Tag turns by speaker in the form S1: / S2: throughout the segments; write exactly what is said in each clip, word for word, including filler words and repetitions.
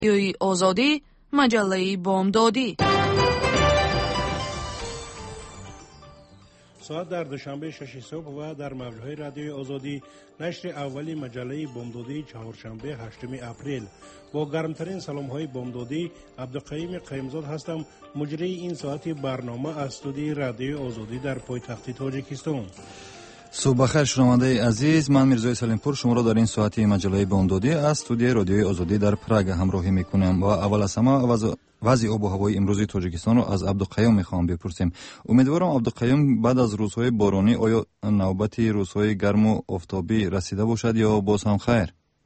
S1: رادیوی آزادی، مجله بامدادی.
S2: ساعت در دوشنبه شش صبح و در موجهای رادیوی آزادی نشر اولی مجله بامدادی چهارشنبه هشتم اپریل. با گرمترین سلام های بامدادی، عبدالقیوم قیمزاد هستم، مجری این ساعت برنامه از استودیوی رادیوی آزادی در پایتخت تاجیکستان.
S3: صبح بخیر شنونده عزیز، من میرزای سلیمپور شما را در این ساعتی مجله بامدادی از استودیوی رادیوی آزادی در پراگ همراهی میکنم و اول از همه وضع آب و هوای امروزی تاجیکستان را از عبدالقیوم میخوام بپرسیم. امیدوارم عبدالقیوم بعد از روزهای بارانی آیا نوبت روزهای گرم و آفتابی رسیده باشد یا باز هم خیر؟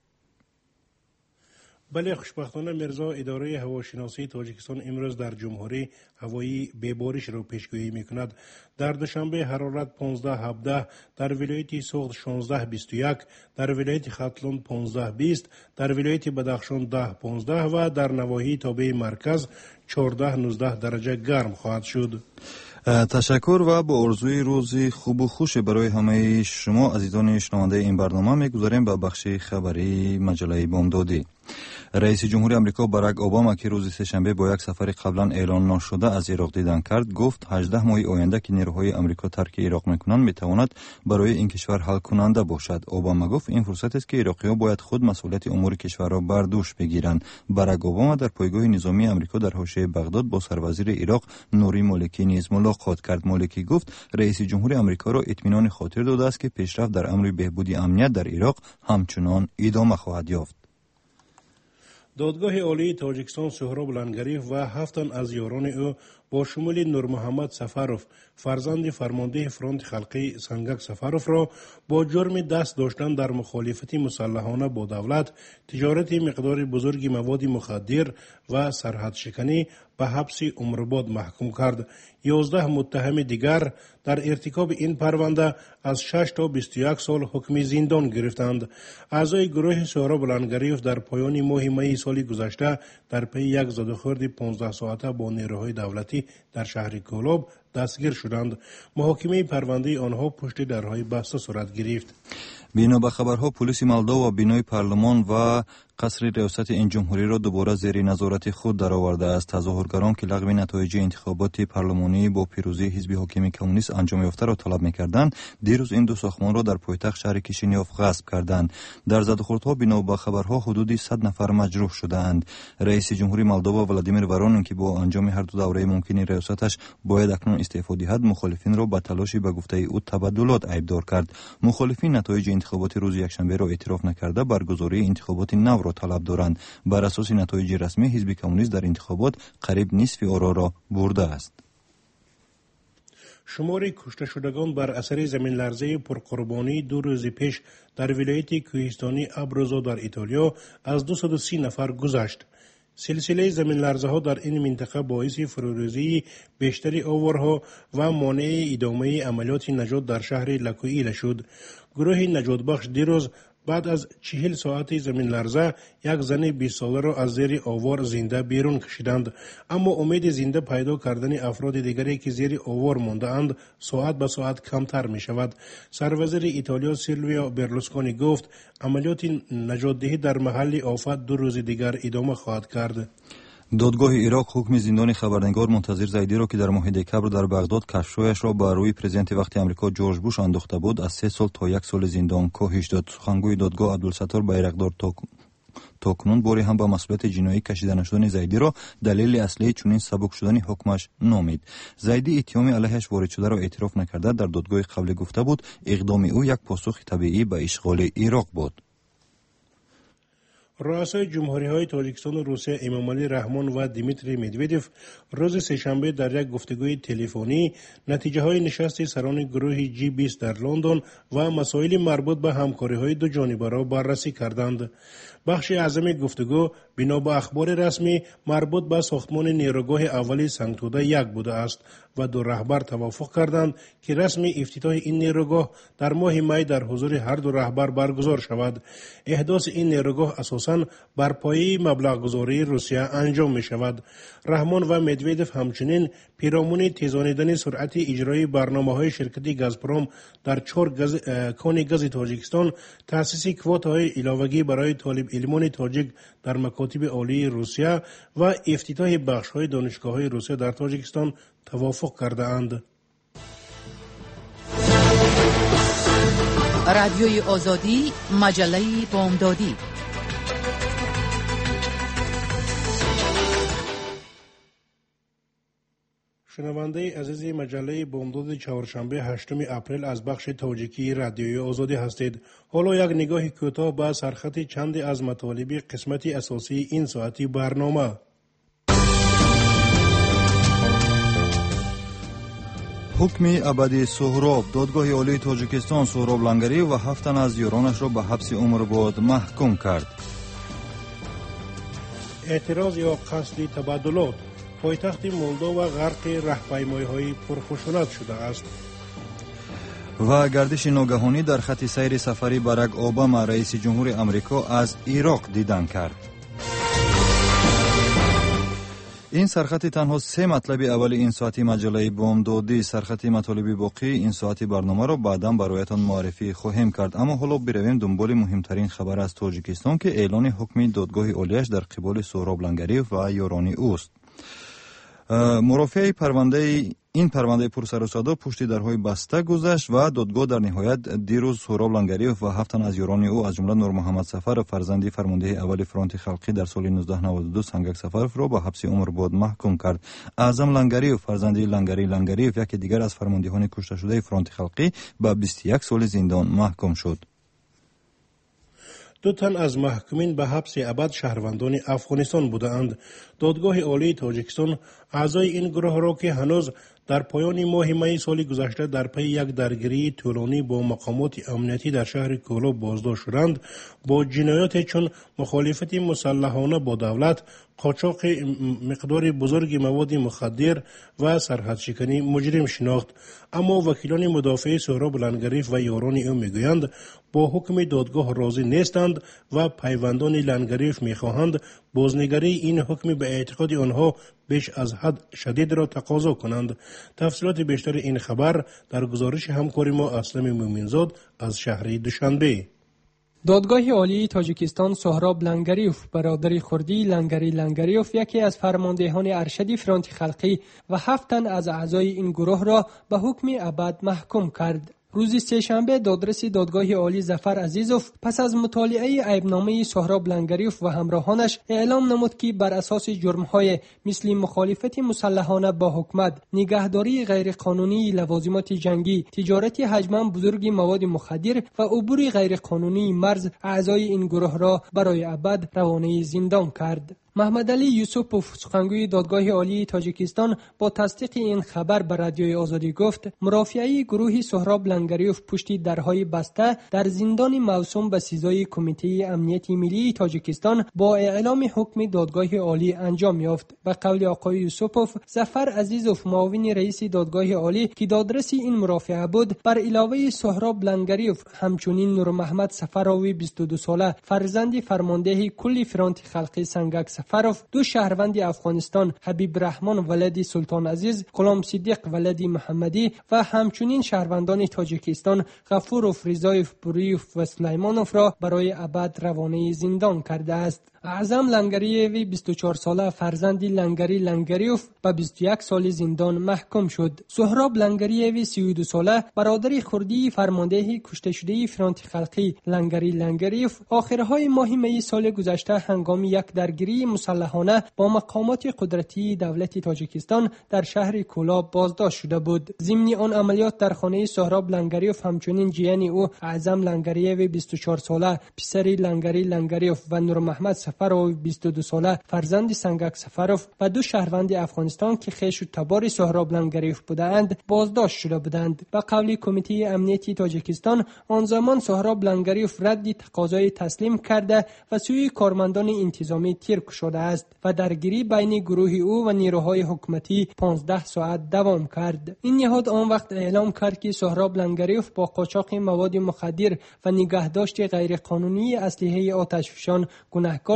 S2: بله، خوشبختانه میرزا، اداره هواشناسی تاجیکستان امروز در جمهوری هوایی ببارش را پیشگویی میکند. در دوشنبه حرارت پانزده هفده، در ولایت سوخت شانزده بیست و یک، در ولایت ختلون پانزده بیست، در ولایت بدخشان ده پانزده و در نواحی تابع مرکز چهارده نوزده درجه گرم خواهد شد.
S3: تشکر و با آرزوی روزی خوب و خوش برای همه شما عزیزان شنونده این برنامه میگذاریم به بخش خبری مجله بامدادی. رئیس جمهوری آمریکا باراک اوباما که روز سه‌شنبه با یک سفر قبلا اعلان نشده از عراق دیدن کرد، گفت هجده ماه آینده که نیروهای آمریکا ترک عراق میکنند میتواند برای این کشور حل کننده باشد. اوباما گفت این فرصت است که عراقی‌ها باید خود مسئولیت امور کشور را بر دوش بگیرند. باراک اوباما در پایگاه نظامی آمریکا در حاشیه بغداد با سروزیر عراق نوری مالکی نیز ملاقات کرد. مالکی گفت رئیس جمهوری آمریکا را اطمینان خاطر داده است که پیشرفت در امر بهبود امنیت در عراق همچنان ادامه خواهد یافت.
S2: دادگاه عالی تاجیکستان سهراب لنگریف و هفت تن از یاران او با شمول نور محمد سفروف، فرزند فرمانده فرانت خلقی سنگک سفروف را با جرم دست داشتن در مخالفت مسلحانه با دولت، تجارت مقدار بزرگی مواد مخدر و سرحد شکنی به حبس عمرباد محکوم کرد. یازده متهم دیگر در ارتکاب این پرونده از شش تا بیست و یک سال حکم زندان گرفتند. اعضای گروه سهراب لنگریف در پایان ماه می سال گذشته در پی یک زدوخورد پانزده ساعته با نیروهای دولتی در شهر کولاب دستگیر شدند. محاکمه پرونده آنها پشت درهای بسته صورت گرفت.
S3: بنا به خبرها پلیس مالدو و بینای پارلمان و قصر ریاست این جمهوری را دوباره زیر نظارت خود درآورده است. تظاهرگران که لغو نتایج انتخابات پارلمانی با پیروزی حزب حاکم کمونیست انجام یافته را طلب می‌کردند، دیروز این دو ساختمان را در پایتخت شهر کیشینیوف غصب کردند. در زدوخوردها بنا به خبرها حدود صد نفر مجروح شدند. رئیس جمهوری مالدو ولادیمیر ورونین که با انجام هر دو دوره ممکن ریاستش باید اکنون استعفا دهد، مخالفین را به تلاش به گفته او تبدلات ایبدار کرد. مخالفین نتایج انتخابات روز یکشنبه را اعتراف نکرده برگزاری انتخابات نو را طلب دارند. بر اساس نتایج رسمی حزب کمونیست در انتخابات قریب نصف آرا را برده است.
S2: شمار کشته شدگان بر اثر زمین لرزه پرقربانی دو روز پیش در ولایت کوهستانی ابروزو در ایتالیا از دویست و سی نفر گذشت. سلسله زمین لرزه ها در این منطقه باعث فروریزی بیشتری آوارها و مانع ادامه عملیات نجات در شهر لکوئیل شد. گروه نجات بخش دیروز بعد از چهل ساعت زمین لرزه یک زن بیست ساله را از زیر آوار زنده بیرون کشیدند، اما امید زنده پیدا کردن افراد دیگری که زیر آوار مانده اند ساعت به ساعت کمتر می شود. سروزیر ایتالیا سیلویا برلوسکونی گفت عملیات نجات دهی در محل آفت دو روز دیگر ادامه خواهد کرد.
S3: دادگاه عراق حکم زندان خبرنگار منتظر زیدی را که در ماه دکبر در بغداد کشف‌هایش را بر روی پرزیدنت وقتی آمریکا جورج بوش انداخته بود از سه سال تا یک سال زندان کاهش داد. سخنگوی دادگاه عبدالستار بیرقدار تاکنون باری هم با مسئولیت جنایی کشیده نشدن زیدی را دلیل اصلی چنین سبک شدن حکمش نامید. زیدی اتهام علیهش وارد شده را اعتراف نکرده در دادگاه قبلی گفته بود اقدام او یک پاسخ طبیعی به اشغال عراق بود.
S2: رؤسای جمهوری‌های تاجیکستان و روسیه امامعلی رحمان و دیمیتری مدودوف روز سه‌شنبه در یک گفتگوی تلفنی نتیجه‌های نشست سران گروه جی بیست در لندن و مسائل مربوط به همکاری‌های دو جانبه را بررسی کردند. بخش اعظم گفتگو بنا به اخبار رسمی مربوط به ساختمان نیروگاه اولی سنگتوده یک بوده است و دو رهبر توافق کردند که رسمی افتتاح این نیروگاه در ماه می در حضور هر دو رهبر برگزار شود. احداث این نیروگاه اساساً بر پایه مبلغ گذاری روسیه انجام می شود. رحمان و مدودوف همچنین پیرامون تیزانیدن سرعت اجرای برنامه‌های شرکت گازپروم در چهار گز... کان گاز تاجیکستان، تأسیس کوتاهای علاوگی برای طالب پیلمان تاجیک در مکاتب عالی روسیه و افتتاح بخش‌های دانشگاه‌های روسیه در تاجیکستان توافق کرده اند.
S1: رادیوی آزادی، مجله بامدادی.
S2: شنونده عزیز مجله بامداد چهارشنبه هشتم اپریل از بخش تاجیکی رادیوی آزادی هستید. حالا یک نگاه کوتاه به سرخط چند از مطالب قسمت اساسی این ساعتی برنامه.
S3: حکم ابدی سهراب، دادگاه عالی تاجیکستان سهراب لنگری و هفت تن از یارانش را به حبس عمر بعد محکوم کرد.
S2: اعتراض یا قصد تبادلات، پایتخت مولداوا غرق راهپیمایی‌های پرخشونت شده است.
S3: و گردش ناگهانی در خط سیر سفری باراک اوباما رئیس جمهور امریکا از عراق دیدن کرد. این سرخط تنها سه مطلب اول این ساعتی مجله بامدادی. سرخط مطالب باقی این ساعتی برنامه را بعداً برایتان معرفی خواهیم کرد، اما حالا برویم دنبال مهمترین خبر از تاجیکستان که اعلان حکم دادگاه عالیش در قبال سهراب لنگری و یاران اوست. مرافعه پرونده این پرونده پرسر و صدا پشت درهای بسته گذشت و دادگاه در نهایت دیروز سهراب لنگری و هفت تن از یاران او از جمله نور محمد سفر فرزند فرمانده اول فرانت خلقی در سال نوزده نود و دو سنگک سفرف را به حبس عمر بعد محکوم کرد. اعظم لنگری و فرزند لنگری لنگری و یکی دیگر از فرماندهان کشته شده فرانت خلقی به بیست و یک سال زندان محکوم شد.
S2: دو تن از محکومین به حبس ابد شهروندان افغانستان بودند. دادگاه عالی تاجیکستان اعضای این گروه را که هنوز در پایان ماه می سال گذشته در پی یک درگیری طولانی با مقامات امنیتی در شهر کولاب بازداشت شدند، با جنایات چون مخالفت مسلحانه با دولت، قاچاق مقدار بزرگ مواد مخدر و سرحد شکنی مجرم شناخت. اما وکیلان مدافع سهراب لنگری و یاران او میگویند با حکم دادگاه راضی نیستند و پیوندان لنگریف میخواهند بازنگری این حکم به اعتقاد آنها بیش از حد شدید را تقاضا کنند. تفصیلات بیشتر این خبر در گزارش همکار ما اسلم مومنزاد از شهر دوشنبه.
S4: دادگاه عالی تاجیکستان سهراب لنگریوف برادر خردی لنگری لنگریوف یکی از فرماندهان ارشد فرانت خلقی و هفت تن از اعضای این گروه را به حکم ابد محکوم کرد. روز سه‌شنبه دادرس دادگاه عالی ظفر عزیزوف پس از مطالعه عیبنامه سهراب لنگریوف و همراهانش اعلام نمود که بر اساس جرم‌های مثل مخالفت مسلحانه با حکومت، نگهداری غیرقانونی لوازمات جنگی، تجارت حجما بزرگ مواد مخدر و عبور غیرقانونی مرز اعضای این گروه را برای ابد روانه زندان کرد. محمد علی یوسفوف سخنگوی دادگاه عالی تاجیکستان با تصدیق این خبر به رادیوی آزادی گفت مرافعه گروه سهراب لنگریوف پشت درهای بسته در زندان موسوم به سزای کمیته امنیت ملی تاجیکستان با اعلام حکم دادگاه عالی انجام یافت. به قول آقای یوسفوف، ظفر عزیزوف معاون رئیس دادگاه عالی که دادرس این مرافعه بود، بر علاوه سهراب لنگریوف همچنین نور محمد سفراوی بیست و دو ساله فرزند فرمانده کل فرانت خلقی سنگک سفروف، دو شهروند افغانستان حبیب رحمان ولدی سلطان عزیز، غلام صدیق ولدی محمدی و همچنین شهروندان تاجیکستان غفوروف، رضایف، بوریوف و سلیمانوف را برای ابد روانه زندان کرده است. اعظم لنگریوی بیست و چهار ساله فرزند لنگری لنگریوف به بیست و یک سال زندان محکوم شد. سهراب لنگریوی سی و دو ساله برادر خردی فرمانده کشته شده فرانت خلقی لنگری لنگریوف آخرهای ماه می سال گذشته هنگام یک درگیری مسلحانه با مقامات قدرتی دولت تاجیکستان در شهر کولاب بازداشت شده بود. ضمن آن عملیات در خانه سهراب لنگریوف همچنین جیان او اعظم لنگریوی بیست و چهار ساله پسری لنگری لنگریوف و نور محمد سفروف بیست و دو ساله فرزند سنگک سفروف و دو شهروند افغانستان که خویش و تبار سهراب لنگریوف بودند بازداشت شده بودند. به قول کمیته امنیتی تاجیکستان آن زمان سهراب لنگریوف رد تقاضای تسلیم کرده و سوی کارمندان انتظامی تیر شده است و درگیری بین گروه او و نیروهای حکومتی پانزده ساعت دوام کرد. این نهاد آن وقت اعلام کرد که سهراب لنگریوف با قاچاق مواد مخدر و نگهداشت غیرقانونی اسلحه آتشفشان گناهکار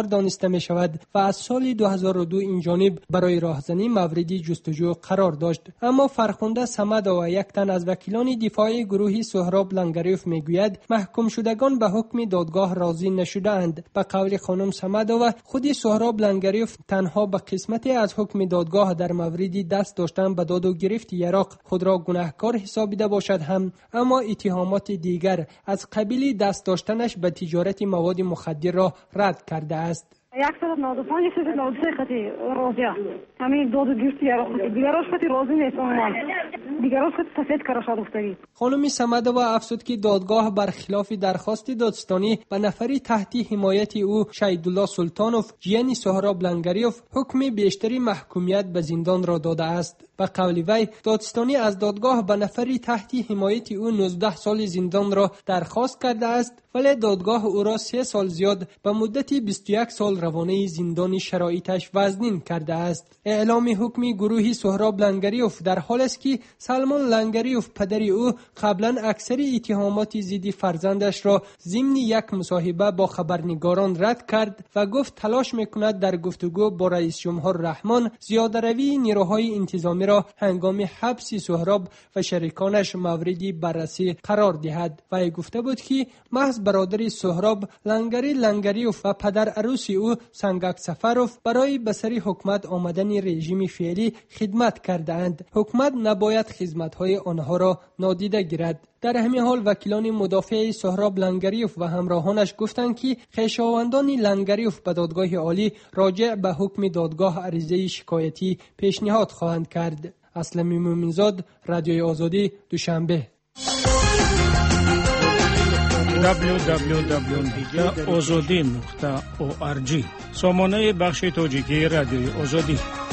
S4: دانسته می شود و از سال دو هزار و دو این جانب برای راهزنی مورد جستجو قرار داشت. اما فرخنده صمدوف و یک تن از وکیلان دفاعی گروه سهراب لنگریوف می گوید محکوم شدگان به حکم دادگاه راضی نشده‌اند. به قول خانم صمدوف، خود سهراب لنگریوف تنها به قسمتی از حکم دادگاه در مورد دست داشتن به داد و گرفت عراق خود را گناهکار حسابیده باشد هم، اما اتهامات دیگر از قبیل دست داشتنش به تجارت مواد مخدر را رد کرده است.
S5: صد و نود و پنج صد و نود و سه خطی راضیه همین داد و گرفت عراق خطی دیگراش خطی راضی نیست اونمان دیگراش خطی سفید کرده افتادی.
S4: خانم صمدوف افزود که دادگاه برخلاف درخواست دادستانی به نفری تحت حمایت او شهیدالله سلطانوف جیانی سهراب لنگریوف حکم بیشتری محکومیت به زندان را داده است. به قول وی دادستانی از دادگاه به نفری تحت حمایت او نوزده سال زندان را درخواست کرده است، ولی دادگاه او را سه سال زیاد به مدت بیست و یک سال روانه زندانی شرایطش وزنین کرده است. اعلام حکم گروه سهراب لنگریوف در حال است که سلمان لنگریوف پدر او قبلا اکثر اتهامات ضد فرزندش را ضمن یک مصاحبه با خبرنگاران رد کرد و گفت تلاش میکند در گفتگو با رئیس جمهور رحمان زیاده‌روی نیروهای انتظامی را هنگام حبس سهراب و شریکانش مورد بررسی قرار دهد. و گفته بود که محض برادر سهراب لنگری لنگریوف و پدر عروس او سنگک سفروف برای به سر حکومت آمدن رژیم فعلی خدمت کرده اند. حکومت نباید خدمت‌های آنها را نادیده گیرد. در همین حال وکیلان مدافع سهراب لنگریوف و همراهانش گفتند که خویشاوندان لنگریوف به دادگاه عالی راجع به حکم دادگاه عریضه شکایتی پیشنهاد خواهند کرد. اسلمی مومنزاد، رادیوی آزادی، دوشنبه.
S6: دبلیو دبلیو دبلیو نقطه آزادی نقطه او آر جی سامانه بخش تاجیکی رادیوی آزادی.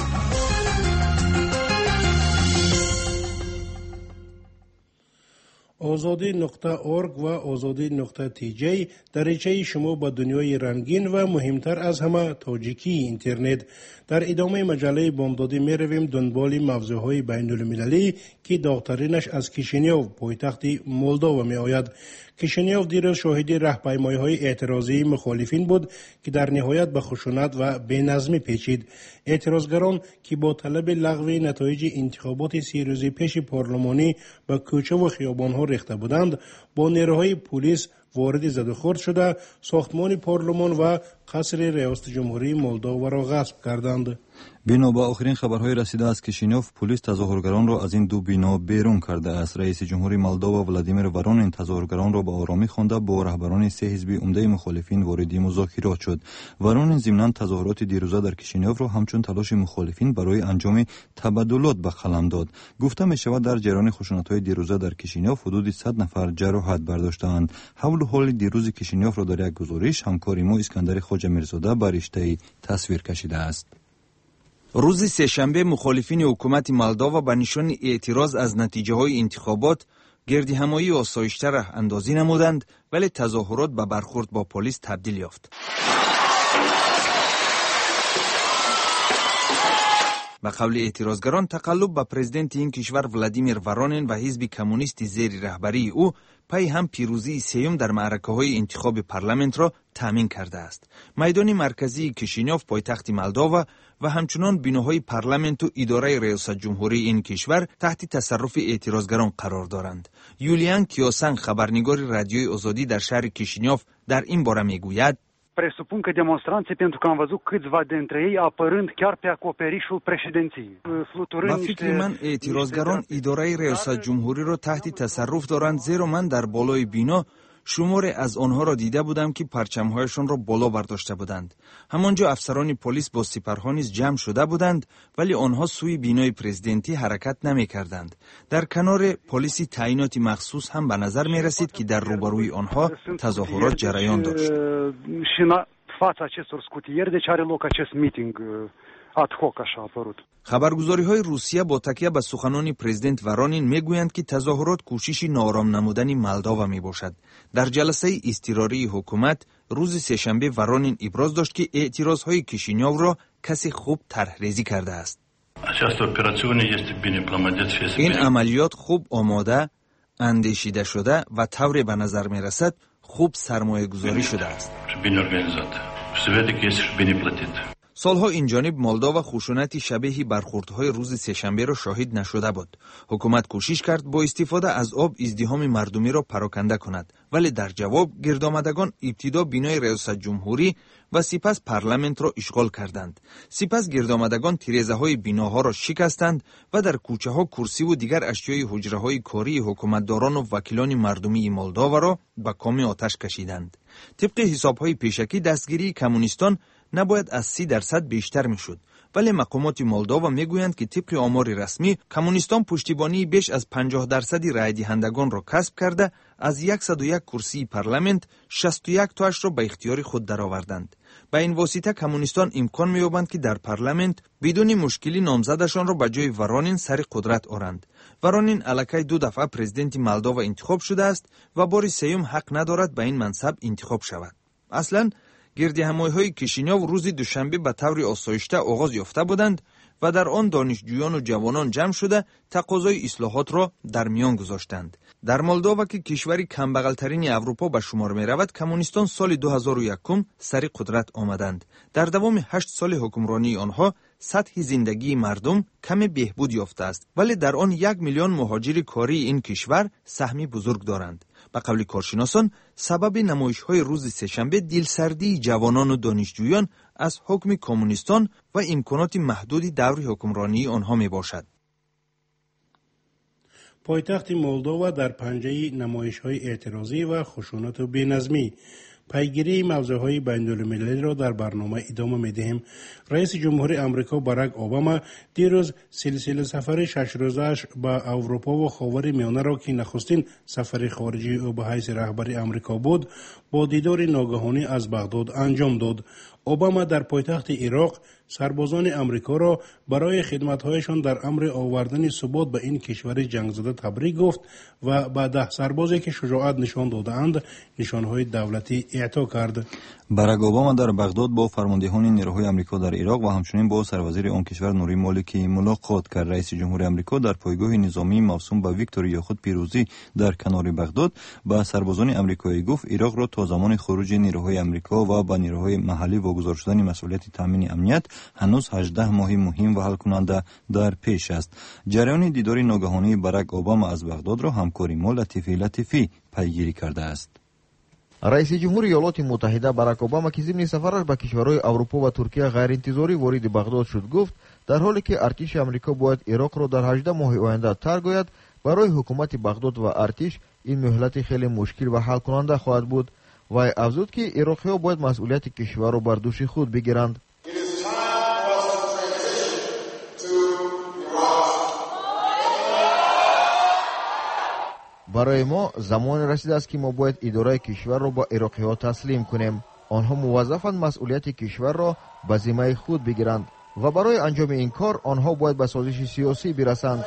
S2: آزادی نقطه اورگ و آزادی نقطه تی جی دریچه شما با دنیای رنگین و مهمتر از همه تاجیکی اینترنت. در ادامه مجله بامدادی می رویم دنبال موضوعهای بین المللی که داغ‌ترینش از کیشینیوف پایتخت مولداوا می آید. کیشینیوف دیروز شاهد راهپیمایی‌های اعتراضی مخالفین بود که در نهایت به خشونت و بی‌نظمی پیچید. اعتراضگران که با طلب لغو نتایج انتخابات سی روزه پیش پارلمانی به کوچه و خیابان‌ها ریخته بودند، با نیروهای پلیس وارد زد و خورد شده ساختمان پارلمان و قصر ریاست جمهوری مولداوا را غصب کردند.
S3: بنا به آخرین خبرهای رسیده از کیشینیوف، پلیس تظاهرگران را از این دو بنا بیرون کرده است. رئیس جمهوری مولداوا ولادیمیر ورونین تظاهرگران را به آرامی خوانده با رهبران سه حزب عمده مخالفین وارد مذاکرات شد. ورونین ضمناً تظاهرات دیروزه در کیشینیوف را همچون تلاش مخالفین برای انجام تبادلات به قلم داد. گفته می شود در جریان خشونت‌های دیروزه در کیشینیوف حدود صد نفر جراحت برداشتند. حول و حال دیروز کیشینیوف را در یک گزارش همکار ما اسکندر خواجه میرزاده بر رشته تصویر کشیده است.
S7: روز سه‌شنبه مخالفین حکومت مولداوا به نشان اعتراض از نتیجه های انتخابات گردی همایی آسایش‌تر راه اندازی نمودند، ولی تظاهرات به برخورد با پلیس تبدیل یافت. به قول اعتراضگران تقلب به پرزیدنت این کشور ولادیمیر ورونین و حزب کمونیست زیر رهبری او پی هم پیروزی سیوم در معرکه‌های انتخاب پارلمانت را تامین کرده است. میدان مرکزی کیشینیوف پایتخت مولداوا و همچنان بناهای پارلمانت و اداره ریاست جمهوری این کشور تحت تصرف اعتراضگران قرار دارند. یولیان کیوسنگ خبرنگار رادیوی آزادی در شهر کیشینیوف در این باره میگوید:
S8: presupun că demonstranții, pentru că am văzut câțiva dintre ei apărând chiar pe acoperișul președinției, fluturând
S7: niște... فکر من اعتراضگران اداره ریاست جمهوری را تحت تصرف دارند، زیرا من در بالای بینا شماری از آنها را دیده بودم که پرچم‌هایشان را بالا برداشته بودند. همانجا افسران پلیس با سپرها نیز جمع شده بودند، ولی آنها سوی بینای پرزیدنتی حرکت نمی‌کردند. در کنار پلیس تعیینات مخصوص هم به نظر می‌رسید که در روبروی آنها تظاهرات جریان داشت. خبرگزاری های روسیه با تکیه به سخنان پرزیدنت ورونین میگویند که تظاهرات کوشش ناآرام نمودن مولداوا می باشد. در جلسه اضطراری حکومت روز سه‌شنبه ورونین ابراز داشت که اعتراض های کیشینیوف را کسی خوب طرحریزی کرده است. این عملیات خوب آماده، اندیشیده شده و طوری به نظر می رسد خوب سرمایه گذاری شده است. سالها اینجانب مولداوا خشونت شبیه برخوردهای روز سه‌شنبه را شاهد نشده بود. حکومت کوشش کرد با استفاده از آب ازدحام مردمی را پراکنده کند، ولی در جواب گردآمدگان ابتدا بینای ریاست جمهوری و سپس پارلمانت را اشغال کردند. سپس گردآمدگان تیره‌های بناها را شکستند و در کوچه ها کرسی و دیگر اشیای حجره های کاری حکومتداران و وکیلان مردمی مولداوا را به کام آتش کشیدند. طبق حساب های پیشکی دستگیری کمونیستان نباید از سی درصد بیشتر میشد، ولی مقامات مولداوا میگویند که طبق آمار رسمی کمونیستان پشتیبانی بیش از پنجاه درصد رای دهندگان را کسب کرده از صد و یک کرسی پارلمانت شصت و یک تاش را به اختیار خود درآوردند. به این واسطه کمونیستان امکان می‌یابند که در پارلمانت بدون مشکلی نامزدشان را به جای ورانین سر قدرت آورند. ورانین الکی دو دفعه پرزیدنت مولداوا انتخاب شده است و بار سوم حق ندارد به این منصب انتخاب شود. اصلاً گردهمایی‌های کشینیاو روز دوشنبه به طور آسایشته آغاز یافته بودند و در آن دانشجویان و جوانان جمع شده تقاضای اصلاحات را در میان گذاشتند. در مولداوا که کشوری کمبغل‌ترین اروپا به شمار می‌رود، کمونیستان سال دو هزار و یک سر قدرت آمدند. در دوام هشت سال حکمرانی آنها سطح زندگی مردم کم بهبود یافته است، ولی در آن یک میلیون مهاجر کاری این کشور سهمی بزرگ دارند. به قول کارشناسان سبب نمایش‌های روز سه‌شنبه دلسردی جوانان و دانشجویان از حکم کمونیستان و امکانات محدود دور حکمرانی آنها میباشد.
S2: پایتخت مولداوا در پنجه نمایش‌های اعتراضی و خشونت و بی‌نظمی. پیگیری موضوعهای بین‌المللی را در برنامه ادامه می‌دهیم. رئیس جمهور آمریکا باراک اوباما دیروز سلسله سفر شش روزه‌اش به اروپا و خاور میانه را که نخستین سفر خارجی او به حیث رهبر آمریکا بود، با دیدار ناگهانی از بغداد انجام داد. اوباما در پایتخت عراق سربازان آمریکا را برای خدمت‌هایشان در امر آوردن ثبات به این کشور جنگ زده تبریک گفت و به ده سربازی که شجاعت نشان دادند نشانهای دولتی اعطا کرد.
S3: باراک اوباما در بغداد با فرماندهان نیروهای آمریکا در عراق و همچنین با سروزیر آن کشور نوری مالکی ملاقات کرد. رئیس جمهور آمریکا در پایگاه نظامی موسوم به ویکتور یا خود پیروزی در کنار بغداد به سربازان آمریکایی گفت عراق را تا زمان خروج نیروهای آمریکا و با نیروهای محلی واگذار شدن مسئولیت تامین امنیت هنوز هجده ماه مهم و حل کننده در پیش است. جریان دیدار ناگهانی باراک اوباما از بغداد را همکاری ما لطیفی لطیفی پیگیری کرده است.
S9: رئیس جمهور ایالات متحده باراک اوباما که ضمن سفرش به کشورهای اروپا و ترکیه غیر انتظاری وارد بغداد شد گفت در حالی که ارتش آمریکا باید عراق را در هجده ماه آینده ترک گوید، برای حکومت بغداد و ارتش این مهلت خیلی مشکل و حل کننده خواهد بود. و افزود که عراقی‌ها باید مسئولیت کشور را بر دوش خود بگیرند. برای ما زمان رسیده است که ما باید اداره کشور را با عراقی‌ها تسلیم کنیم. آنها موظفند مسئولیت کشور را به ذمه خود بگیرند و برای انجام این کار آنها باید به سازش سیاسی برسند.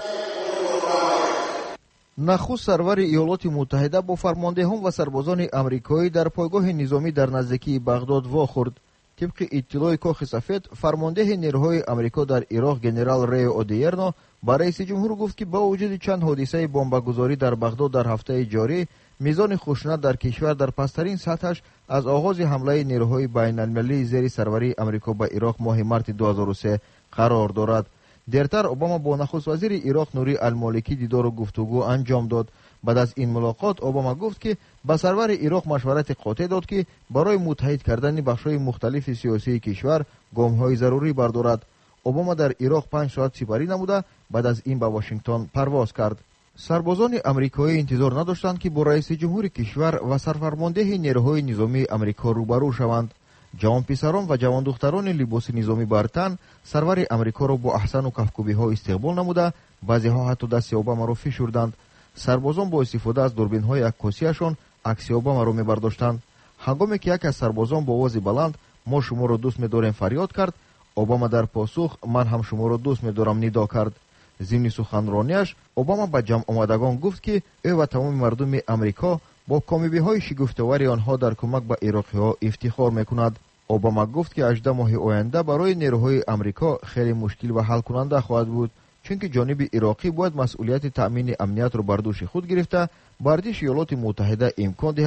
S9: نخست سرور ایالات متحده با فرماندهان و سربازان آمریکایی در پایگاه نظامی در نزدیکی بغداد واخورد. طبق اطلاع کاخ سفید، فرمانده نیروهای آمریکا در عراق گنرال ری اودیرنو با رئیس جمهور گفت که با وجود چند حادثه بمبگذاری در بغداد در هفته جاری، میزان خشونت در کشور در پسترین سطحش از آغاز حمله نیروهای بین المللی زیر سروری آمریکا به عراق ماه مارس دو هزار و سه قرار دارد. دیرتر اوباما با نخست وزیر عراق نوری المالکی دیدار و گفتگو انجام داد. بعد از این ملاقات اوباما گفت که به سرور عراق مشورت قاطع داد که برای متحد کردن بخش‌های مختلف سیاسی کشور گام‌های ضروری بردارد. اوباما در عراق پنج ساعت سپری نموده بعد از این به واشنگتن پرواز کرد. سربازان آمریکایی انتظار نداشتند که با رئیس جمهور کشور و سرفرمانده نیروهای نظامی آمریکا روبرو شوند. جوان پسران و جوان دختران لباس نظامی بر تن سرور آمریکا را با احسن و کفکوبی‌ها استقبال نموده، بعضی‌ها حتی دست اوباما را فشردند. سربازان با استفاده از دوربین‌های عکاسی‌شان عکس اوباما را می‌برداشتند. هنگامی که یک از سربازان با آواز بلند ما شما را دوست می‌داریم فریاد کرد، اوباما در پاسخ من هم شما را دوست می‌دارم ندا کرد. ضمن سخنرانیش اوباما به جمع آمدگان گفت که او و تمام مردم آمریکا با کامیابی‌های شگفت‌آور آنها در کمک به عراقی‌ها افتخار می‌کند. اوباما گفت که هجده ماه آینده برای نیروهای آمریکا خیلی مشکل و حل کننده خواهد بود، چون که جانب عراقی باید مسئولیت تأمین امنیت را بر دوش خود گرفته به ارتش ایالات متحده امکان دهد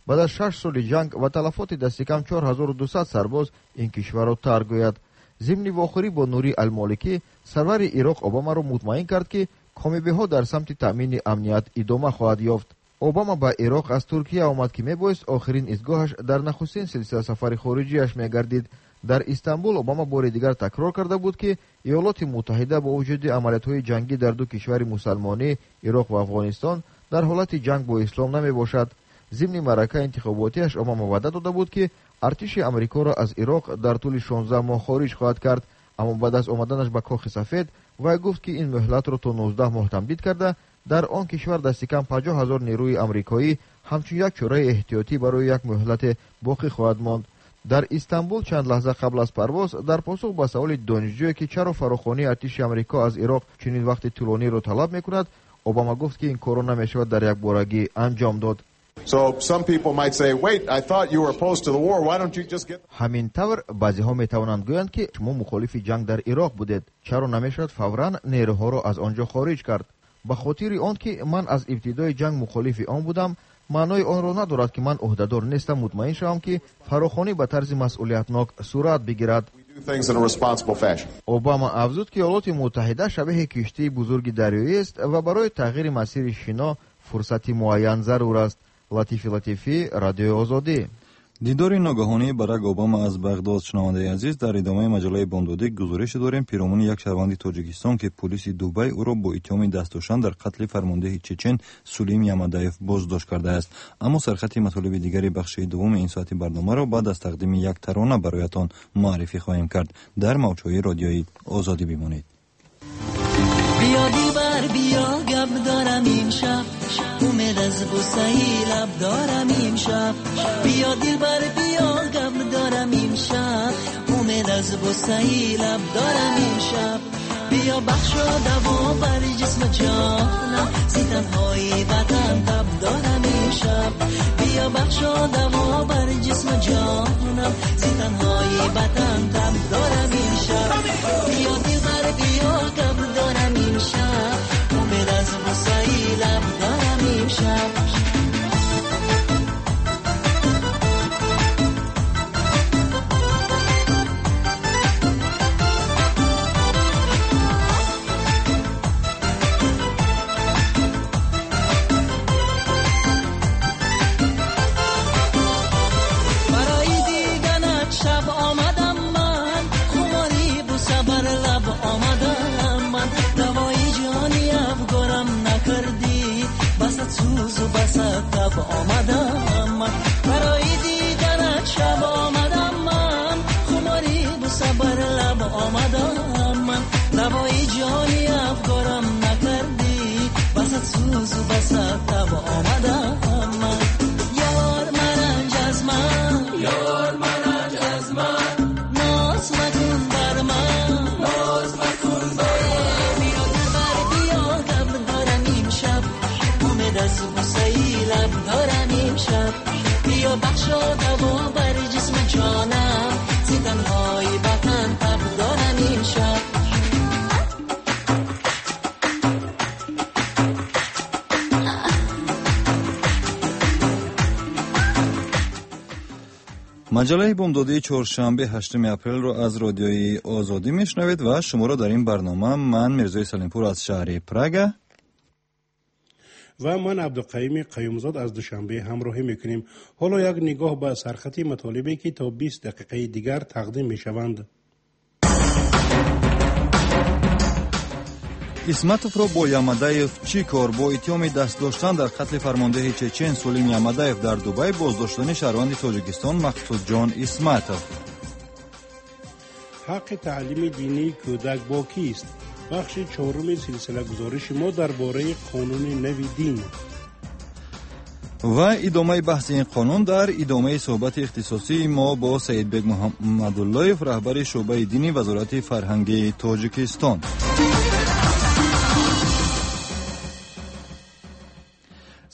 S9: بعد از شش سال جنگ و تلفات دست کم چهار هزار و دویست سرباز این کشور را ترک گوید. ضمن واخوری با نوری المالکی سرور عراق اوباما را مطمئن کرد که کامیابی‌ها در سمت تامین امنیت ادامه خواهد یافت. اوباما به عراق از ترکیه آمد که میبایست آخرین ایستگاهش در نخستین سلسله سفر خارجیش میگردید. در استانبول اوباما بار دیگر تکرار کرده بود که ایالات متحده با وجود عملیات‌های جنگی در دو کشور مسلمانی عراق و افغانستان در حالت جنگ با اسلام نمیباشد. ضمن معرکه انتخاباتیش اوباما وعده داده بود که ارتش امریکا را از عراق در طول شانزده ماه خارج خواهد کرد، اما بعد از آمدنش به کاخ سفید و گفت که این مهلت را تا نوزده ماه تمدید کرده در آن کشور دست کم پنجاه هزار نیروی امریکایی همچون یک چاره احتیاطی برای یک مهلت باقی خواهد ماند. در استانبول چند لحظه قبل از پرواز در پاسخ به سوال دانشجویی که چرا فراخوانی ارتش امریکا از عراق چنین وقت طولانی را طلب میکند، اوباما گفت که این کار نمیشود در یک بارگی انجام داد.
S10: So some people might say, wait, I thought you were opposed to the war. Why don't you just get...
S9: همین طور بعضی ها می توانند گویند که شما مخالف جنگ در عراق بودید، چرا نمیشد فوراً نیروها را از آنجا خارج کرد؟ به خاطر آن که من از ابتدای جنگ مخالف آن بودم، معنای آن را ندارد که من عهدهدار نیستم مطمئن شوم که فراخوانی به طرز مسئولیتناک صورت بگیرد. اوباما افزود که ایالات متحده شبیه کشتی بزرگ دریایی است و برای تغییر مسیر شنا فرصتی معین ضرور است. لطیفی لطیفی، رادیو آزادی.
S3: دیدار ناگهانی باراک اوباما از بغداد. شنونده عزیز، در ادامه مجله بامدادی گزارش داریم پیرامون یک شهروند تاجیکستان که پلیس دبی او را با اتهام دست داشتن در قتل فرمانده چچن سولیم یمادایف بازداشت کرده است. اما سرخط مطالب دیگری بخش دوم این ساعت برنامه را بعد از تقدیم یک ترانه برایتان معرفی خواهیم کرد. در موجهای رادیویی آزادی بمانید.
S11: بیا دیبر بیا گب دارم این شب، امید از بوسهی لب دارم این شب. بیا دیبر بیا گب دارم این شب، امید از بوسهی لب دارم این شب. بیا بخشا دوا بر جسم جانم، زی تنهایی وطن تب دارم این شب. بیا بخشا دوا بر جسم جانم، زی تنهایی وطن تب دارم این شب. بیا دیبر بیا گب دارم این شب، امید از بوسهی لب دارم این شب. تب آمدم من برای دیدنت شب آمدم من، خماری بو صبر لب آمدم من. دوای جانی افکارم نکردی، بسات سوز و بسات تب آمدم من. یار مرنج از من، یار مرنج از من، ناز مکن بر من، ناز مکن بر من. بیا دبر بیا گب دارم این شب، امید از بوسهی لب دارم این شب. بیا بخشا دوا بر جسم جانم، زی تنهایی وطن تب دارم این شب.
S3: مجله بامدادی چهارشنبه هشتم اپریل را از رادیوی آزادی میشنوید و شما را در این برنامه من میرزای سلیمپور از شهر پراگ
S2: و من عبدالقیوم قیومزاد از دوشنبه همراهی میکنیم. حالا یک نگاه به سرخطی مطالبی که تا بیست دقیقه دیگر تقدیم میشوند.
S3: اسمتوف را با یمادایف چی کار؟ با اتهام دست داشتن در قتل فرمانده چچن سولیم یمادایف در دبی بازداشتن شهروند تاجیکستان مقصود جان اسمتوف.
S2: حق تعلیم دینی کودک با کیست؟ بخش چهارم سلسله گزارش ما درباره قانون نوی دین
S3: و ادامه بحث این قانون در ادامه صحبت اختصاصی ما با سید بیگ محمداللهیف رهبر شعبه دینی وزارت فرهنگ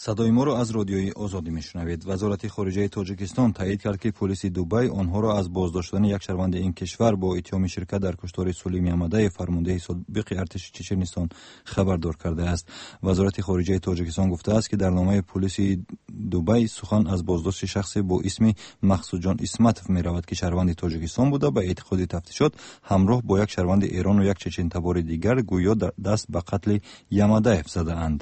S3: صدای ما را از رادیوی آزادی میشنوید. وزارت خارجه تاجیکستان تایید کرد که پلیس دبی آنها را از بازداشتن یک شهروند این کشور با اتهام شرکت در کشتار سلیم یمدای فرمانده سابق ارتش چچنستان خبردار کرده است. وزارت خارجه تاجیکستان گفته است که در نامه پلیس دبی سخن از بازداشت شخصی با اسم مقصود جان اسمتوف می رود که شهروند تاجیکستان بوده. به اعتقاد تفتیشات همراه با یک شهروند ایران و یک چچن تبار دیگر گویا دست به قتل یمدایف زده اند.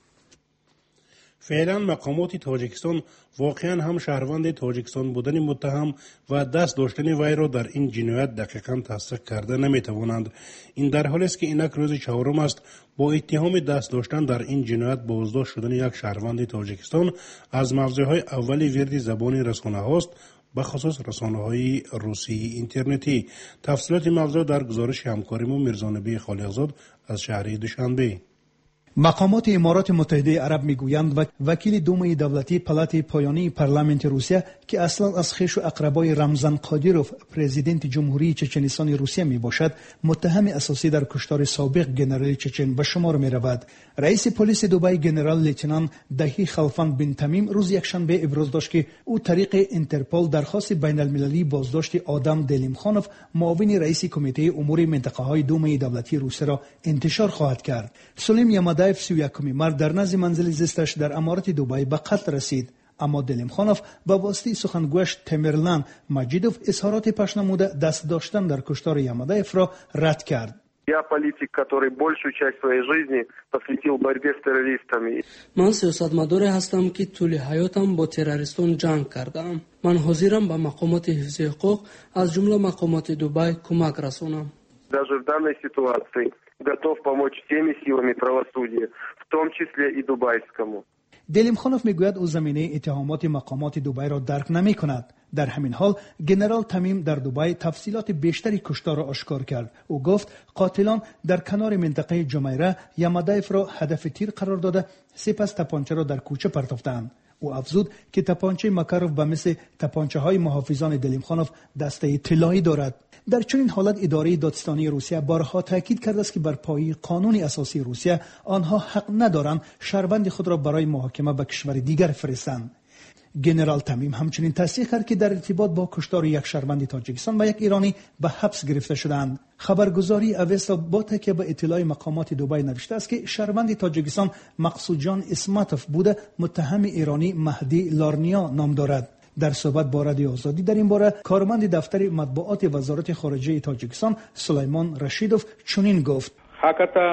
S2: فعلا مقامات تاجیکستان واقعا هم شهروند تاجیکستان بودن متهم و دست داشتن وی را در این جنایت دقیقا تصدیق کرده نمی توانند. این در حالی است که اینک روز چهارم است با اتهام دست داشتن در این جنایت بازداشت شدن یک شهروند تاجیکستان از موضوعهای اولی ورد زبان رسانه هاست، به خصوص رسانه های روسی اینترنتی. تفصیلات موضوع در گزارش همکارمون میرزانبی خالقزاد از شهر دوشنبه.
S12: مقامات امارات متحده عرب میگویند و وکیل دومای دولتی پالات پایانی پارلمانت روسیه که اصلا از خویش و اقربای رمزان قادیروف پرزیدنت جمهوری چچنستان روسیه می باشد، متهم اساسی در کشتار سابق جنرال چچن به شمار می رود. رئیس پلیس دبی جنرال لیتنان دهی خلفان بن تمیم روز یکشنبه ابراز داشت که او طریق اینترپول درخواست بین المللی بازداشت آدم دلیمخانوف معاون رئیس کمیته امور منطقه های دومای دولتی روسیه را انتشار خواهد کرد. سلیم یمدایف سی و یکمین مرد در نزد منزل زیستش در امارات دبی به قتل رسید، اما دلیمخانوف به واسطه سخنگویش تیمرلان مجیدوف اظهارات پش نموده دست داشتن در کشتار یمدایف را رد کرد.
S13: Я политик, который большую часть своей жизни посвятил борьбе с террористами.
S14: من سیاستمدار هستم که طول حیاتم با تروریستان جنگ کردم. من حاضرم به مقامات حفظ حقوق از جمله مقامات دبی کمک رسانم.
S13: Даже в данной ситуации готов помочь всеми силами правосудия, в том числе и дубайскому.
S12: دلیمخانوف میگوید او زمینه اتهامات مقامات دبی را درک نمی کند. در همین حال جنرال تمیم در دبی تفصیلات بیشتری کشتار را آشکار کرد. او گفت قاتلان در کنار منطقه جمیره یمدایف را هدف تیر قرار داده، سپس تپانچه را در کوچه پرتافتند. او افزود که تپانچه مکاروف به مثل تپانچه های محافظان دلیمخانوف دسته طلایی دارد. در چنین حالت اداره دادستانی روسیه بارها تاکید کرده است که بر پایه قانون اساسی روسیه آنها حق ندارند شهروند خود را برای محاکمه به کشور دیگر فرستند. جنرال تمیم همچنین تصدیق کرد که در ارتباط با کشتار یک شهروند تاجیکستان و یک ایرانی به حبس گرفته شدند. خبرگزاری اوستا با تکیه به اطلاع مقامات دبی نوشته است که شهروند تاجیکستان مقصود جان اسمتوف بوده، متهم ایرانی مهدی لارنیا نام دارد. در صحبت با رادیو آزادی در این باره کارمند دفتر مطبوعات وزارت خارجه تاجیکستان سلیمان رشیدوف چنین گفت:
S15: حقیقتا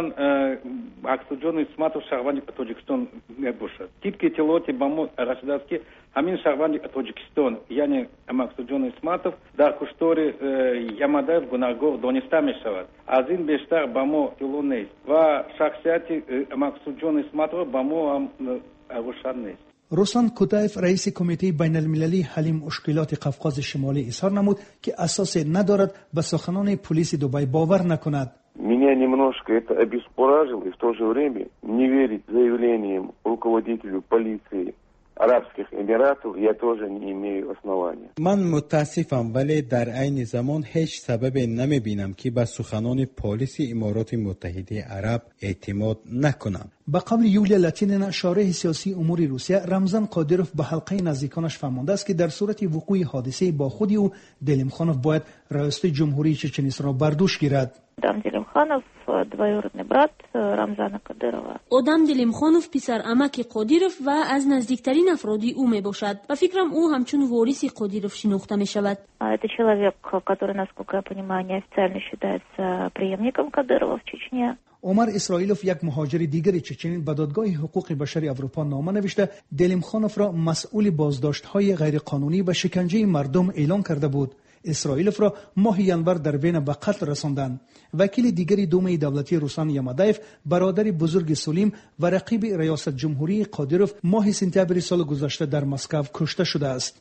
S15: مقصود جان اسمتوف شهروند تاجیکستان نباشد. تیپ که اطلاعاتی به ما رسیده است که همین شهروند تاجیکستان یعنی مقصود جان اسمتوف در کشتار یمدایف گناهگار دانسته می شود. از این بیشتر به ما اطلاع نیست و شخصیت مقصود جان اسمتوف به ما هم روشن نیست.
S12: روسلان کوتایف رئیس کمیته بین المللی حل مشکلات قفقاز شمالی اظهار نمود که اساس ندارد به سخنان پلیس دبی باور نکند.
S13: Меня немножко это обескуражило, и в то же время не верить заявлениям руководителю полиции Арабских Эмиратов я тоже не имею основания.
S16: من متاسفم ولی در عین زمان هیچ سبب نمی بینم که به سخنان پلیس امارات متحده عرب اعتماد نکنم.
S12: به قول یولیا لاتینینا شارح سیاسی امور روسیه، رمزان قادیروف به حلقه نزدیکانش فرمانده است که در صورت وقوع حادثه با خودی او دلیمخانوف باید ریاست جمهوری چچنستان را بر دوش گیرد.
S17: Адам Делимханов, двоюродный брат Рамзана Кадырова.
S18: آدم دلیمخانوف پسر عمک قادیروف و از نزدیکترین افراد او می باشد و فکرم او همچون وارث قادیروف شناخته می شود.
S17: Это человек, который, насколько я понимаю, неофициально считается преемником Кадырова в Чечне.
S12: عمر اسرائیلوف یک مهاجر دیگر چچن به دادگاه حقوق بشر اروپا نامه نوشته دلیمخانوف را مسئول بازداشت‌های غیرقانونی و شکنجه مردم اعلام کرده بود. اسرائیلوف را ماه ینور در وین به قتل رساندند. وکیل دیگری دومای دولتی روسان یمدایف، برادر بزرگ سلیم و رقیب ریاست جمهوری قادیروف، ماه سپتامبر سال گذشته در مسکو کشته شده است.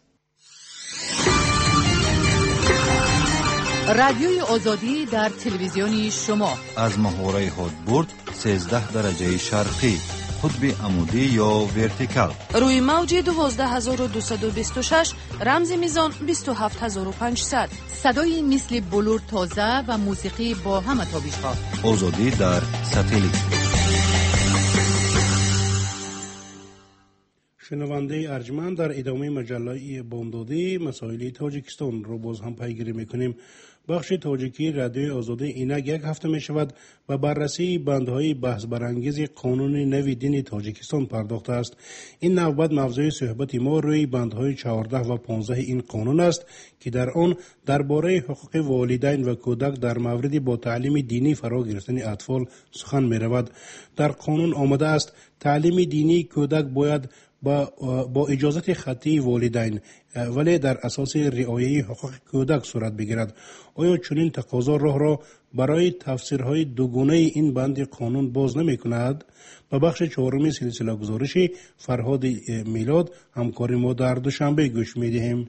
S1: رادیوی آزادی در تلویزیونی شما
S3: از محوره هادبورد سیزده درجه شرقی، قطب عمودی یا ورتیکال،
S19: روی موج دوازده هزار و دویست و بیست و شش، رمز میزان بیست و هفت هزار و پانصد.
S1: صدای مثل بلور تازه و موسیقی با همه تابش‌ها.
S3: آزادی در ساتلیت.
S2: شنونده ارجمند، در ادامه مجله بامدادی مسائل تاجیکستان رو باز هم پیگیری میکنیم. بخش تاجیکی رادیوی آزادی اینک یک هفته می شود و بررسی بندهای بحث برانگیز قانون نوی دین تاجیکستان پرداخته است. این نوبت موضوع صحبت ما روی بندهای چهارده و پانزده این قانون است که در آن درباره حقوق والدین و کودک در مورد با تعلیم دینی فرا گرفتن اطفال سخن می رود. در قانون آمده است تعلیم دینی کودک باید با, با اجازت خطی والدین ولی در اساس رعایت حقوق کودک صورت بگیرد. آیا چنین تقاضا راه را برای تفسیرهای دوگانه این بند قانون باز نمی کند؟ به بخش چهارم سلسله گزارشی فرهاد میلاد همکار ما در دوشنبه گوش می دهیم.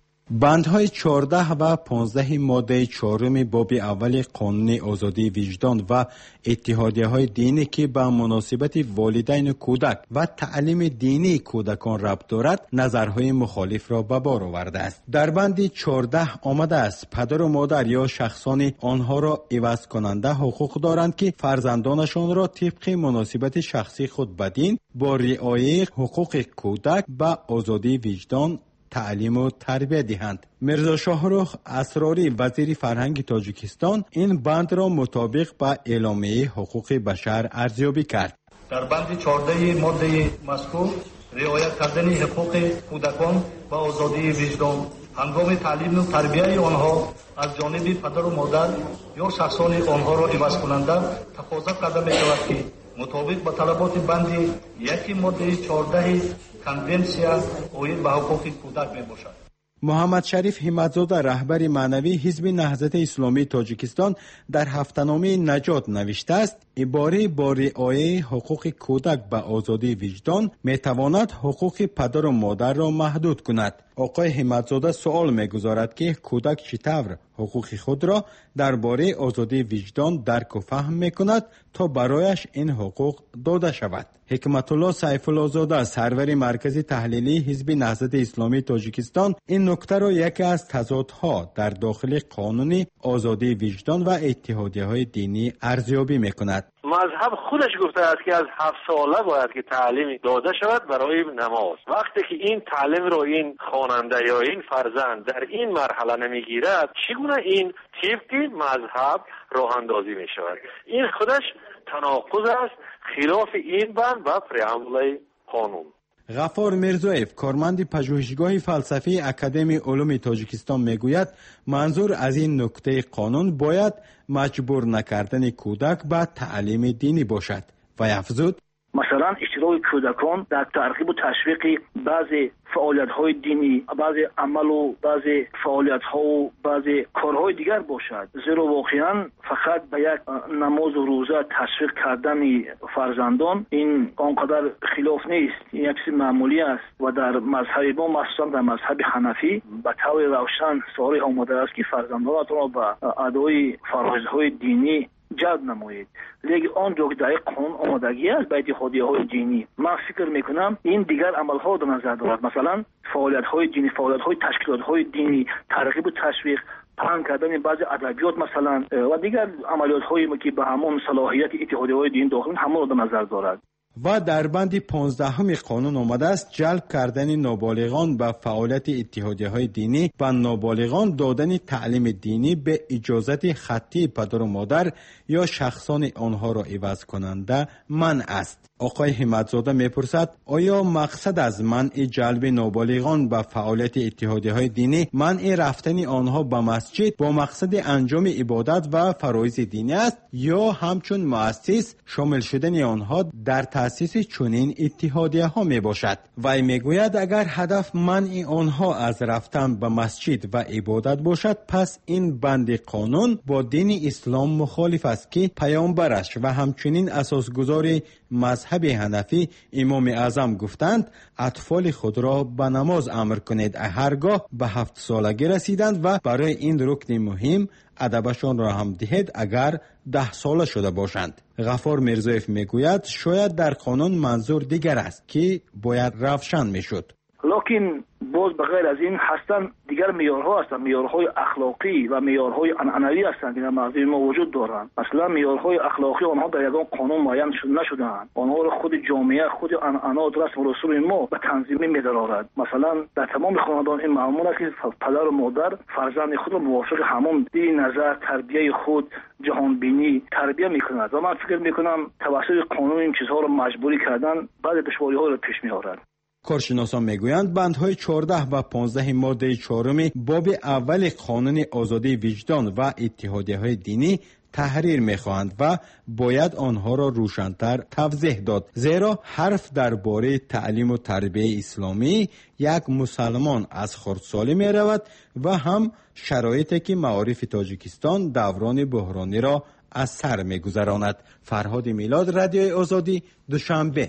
S16: بندهای چهارده و پانزده ماده چهارم باب اول قانون آزادی وجدان و اتحادیه های دینی که به مناسبت والدین کودک و تعلیم دینی کودکان ربط دارد نظرهای مخالف را به بار آورده است. در بند چهارده آمده است پدر و مادر یا شخصان آنها را عوض کننده حقوق دارند که فرزندانشان را طبق مناسبت شخصی خود به دین با رعایت حقوق کودک به آزادی وجدان تعلیم و تربیت دهند. میرزا شاهرخ اسراری وزیر فرهنگ تاجیکستان این بند را مطابق با اعلامیه حقوق بشر ارزیابی کرد.
S20: در بند چهارده ماده مذکور رعایت کردن حقوق کودکان و آزادی وجدان هنگام تعلیم و تربیت آنها از جانب پدر و مادر یا شخصان آنها را عوض کننده تقاضا کرده می شود که مطابق با طلبات بند یک ماده چهارده کنونسیا اوید به حقوق کودک می باشد.
S16: محمد شریف همتزاده رهبر معنوی حزب نهضت اسلامی تاجیکستان در هفته‌نامه نجات نوشته است عباره با رعایت حقوق کودک به آزادی وجدان می تواند حقوق پدر و مادر را محدود کند. آقای همتزاده سوال می گذارد که کودک چطور حقوق خود را درباره آزادی وجدان درک و فهم می کند تا برایش این حقوق داده شود. حکمت الله سیف الله زاده سرور مرکز تحلیلی حزب نهضت اسلامی تاجیکستان این نکته را یکی از تضادها در داخل قانون آزادی وجدان و اتحادیه های دینی ارزیابی می کند.
S21: مذهب خودش گفته است که از هفت ساله باید که تعلیم داده شود برای نماز. وقتی که این تعلیم را این خواننده یا این فرزند در این مرحله نمیگیرد چگونه این طبق مذهب راه اندازی می شود؟ این خودش تناقض است خلاف این بند و پریامبول قانون.
S16: غفار میرزویف کارمند پژوهشگاه فلسفی اکادمی علوم تاجیکستان میگوید منظور از این نکته قانون باید مجبور نکردن کودک به تعلیم دینی باشد و افزود
S22: مثلا اشتراک کودکان در ترغیب و تشویق بعضی فعالیت‌های دینی، بعضی عمل و بعضی فعالیت‌ها و بعضی کارهای دیگر باشد. زیرا واقعا فقط به یک نماز و روزه تشویق کردن فرزندان این آنقدر خلاف نیست. این یک چیز معمولی است و در مذهب ما مخصوصا در مذهب حنفی به طور روشن صریح آمده است که فرزندانتان را به ادای فرایض‌های دینی جلب نمایید. لیکن آن جو که در قانون آمادگی است به اتحادیه‌های دینی من فکر میکنم این دیگر عمل‌ها در نظر دارد. مثلا فعالیت‌های دینی، فعالیت‌های تشکیلات‌های دینی، ترغیب و تشویق، پنهان کردن بعضی ادبیات مثلا و دیگر عملیات‌هایی که به همون صلاحیت اتحادیه‌های دین داخل همون را در نظر دارد.
S16: و در بند پانزدهم قانون آمده است جلب کردن نابالغان به فعالیت اتحادیه های دینی و نابالغان دادن تعلیم دینی به اجازت خطی پدر و مادر یا شخصان آنها را عوض کننده منع است. آقای همتزاده میپرسد آیا مقصد از منع جلب نابالغان به فعالیت اتحادیه های دینی منع رفتن آنها به مسجد با مقصد انجام عبادت و فرایض دینی است یا همچون مؤسس شامل شدن آنها در تأسیس چنین اتحادیه ها می باشد؟ وی میگوید اگر هدف منع آنها از رفتن به مسجد و عبادت باشد پس این بند قانون با دین اسلام مخالف است که پیامبرش و همچنین اساسگزار مذهب حنفی امام اعظم گفتند اطفال خود را به نماز امر کنید هرگاه به هفت سالگی رسیدند و برای این رکن مهم ادبشان را هم دهید اگر ده ساله شده باشند. غفار میرزویف میگوید شاید در قانون منظور دیگر است که باید روشن میشد.
S22: لکن باز بغیر از این هستن دیگر معیارها هستند، معیارهای اخلاقی و معیارهای عنعنوی هستند که در مغزی ما وجود دارند. مثلا معیارهای اخلاقی آنها در یگان قانون معین نشده‌اند، آنها را خود جامعه، خود عنعنات و رسم و رسوم ما به تنظیم می‌دارد. مثلا در تمام خانواده این معمول است که پدر و مادر فرزند خود را موافق همون دین، نظر، تربیت خود، جهان بینی تربیت می‌کنند و من فکر می‌کنم توسط قانون این چیزها را مجبوری کردن بعد دشواری‌ها را پیش می‌آورد.
S16: کارشناسان میگویند بندهای چهارده و پانزده ماده چهارم باب اول قانون آزادی وجدان و اتحادیه‌های دینی تحریر می‌خواهند و باید آنها را روشن‌تر توضیح داد، زیرا حرف درباره تعلیم و تربیت اسلامی یک مسلمان از خردسالی می‌رود و هم شرایطی که معارف تاجیکستان دوران بحرانی را از سر می‌گذراند. فرهاد میلاد، رادیوی آزادی، دوشنبه.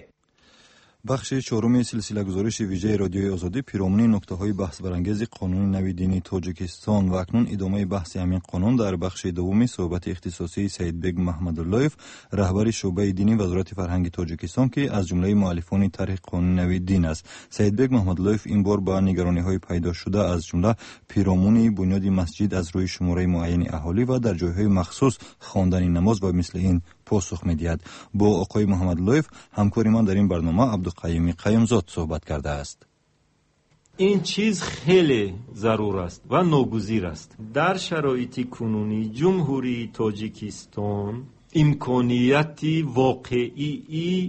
S3: بخش چهارم سلسله گزارش ویژه رادیوی آزادی پیرامون نکته‌های بحث برانگیز قانون نوی دینی تاجیکستان و اکنون ادامه بحث همین قانون در بخش دوم صحبت اختصاصی سید بیگ محمداللهیف، رهبر شعبه دینی وزارت فرهنگ تاجیکستان که از جمله مؤلفان طرح قانون نوی دین است. سید بیگ محمداللهیف این بار با نگرانی‌های پیدا شده از جمله پیرامون بنیاد مسجد از روی شماره معین اهالی و در جای‌های مخصوص خواندن نماز و مثل این پاسخ می‌دهد. با آقای محمداللهیف همکار من در این برنامه عبدالقیوم قیومزاد صحبت کرده است.
S4: این چیز خیلی ضرور است و ناگزیر است. در شرایط کنونی جمهوری تاجیکستان امکانیتی واقعی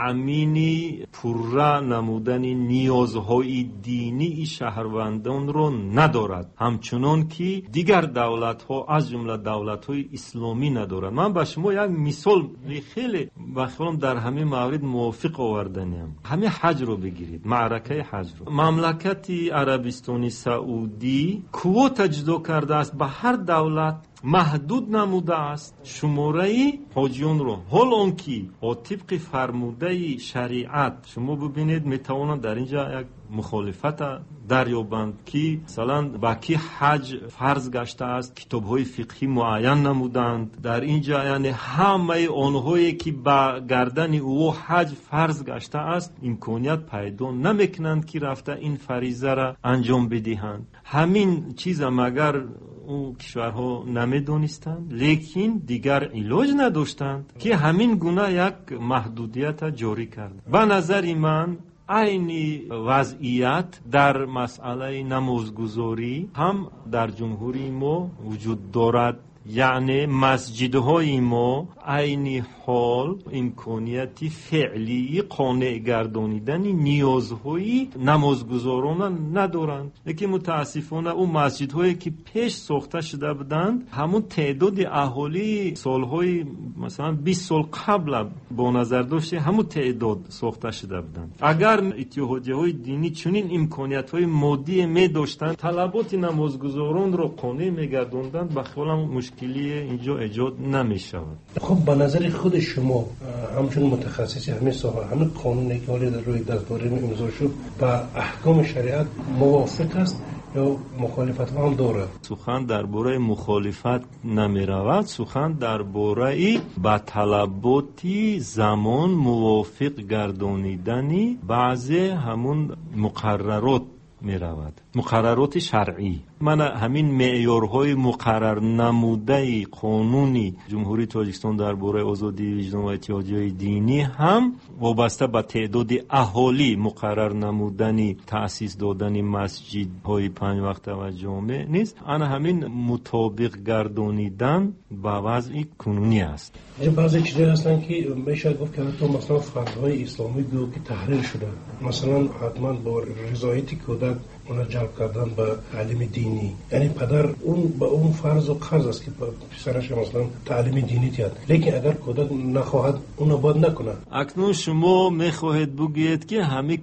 S4: تأمین پررا نمودن نیازهای دینی شهروندان را ندارد، همچنان که دیگر دولت ها از جمله دولت های اسلامی ندارد. من به شما یک مثال خیلی بخیالم در همه موارد موافق آوردنیم. همه حج رو بگیرید، معرکه حج رو. مملکت عربستان سعودی کوتا جدا کرده است، به هر دولت محدود نموده است شماره حاجیان رو. حال اون که طبق فرموده شریعت شما ببینید میتوانند در اینجا یک مخالفت دریابند که مثلا با کی حج فرض گشته است، کتاب‌های فقهی معین نمودند در اینجا، یعنی همه آنهایی که با گردن او حج فرض گشته است امکانیت پیدا نمیکنند که رفته این فریضه را انجام بدهند. همین چیز مگر اون کشورها نمیدونستند، لیکن دیگر علاج نداشتند که همین گونه یک محدودیت جاری کرد. به نظر من عین وضعیت در مسئله نمازگذاری هم در جمهوری ما وجود دارد. یعنی مسجدهای ما عین حال امکانیت فعلی قانع گردانیدن نیازهای نمازگزاران ندارند. لیکن متاسفانه اون مسجدهایی که پیش ساخته شده بودند همون تعداد اهالی سالهای مثلا بیست سال قبل با نظر داشته همون تعداد ساخته شده بودند. اگر اتحادیه‌های دینی چنین امکانیت‌های مادی می داشتند طلبات نمازگزاران را قانع می‌گرداندند، بخیالم مشکلی اینجا ایجاد نمی‌شود.
S2: خب به نظر خود شما همچون متخصصی همه ساحه همه قانونی که حالی در روی دستوری امضا شد با احکام شریعت موافق است یا مخالفت هم دارد؟
S4: سخن درباره مخالفت نمی رود، سخن درباره با طلبات زمان موافق گردانیدنی بعضی همون مقررات می رود، مقررات شرعی. من همین معیارهای مقرر نموده قانونی جمهوری تاجیکستان درباره آزادی وجدان و اتحادیه‌های دینی هم وابسته به تعداد اهالی مقرر نمودنی تأسیس دادن مسجدهای پنج وقته و جامع نیست. آن همین مطابق گردانیدن با وضع کنونی است.
S2: بعضی چیزایی هستن که میشه گفت که حتی مثلا فرض‌های اسلامی گو که تحریر شده، مثلا حتما با رضایت کودک اونا جلب کردن به تعلیم دینی، یعنی پدر اون به اون فرض و قرض است که پسرش مثلا تعلیم دینی تیاد، لیکن اگر کودک نخواهد اونو باید نکنه.
S4: اکنون شما میخواهید بگویید که همه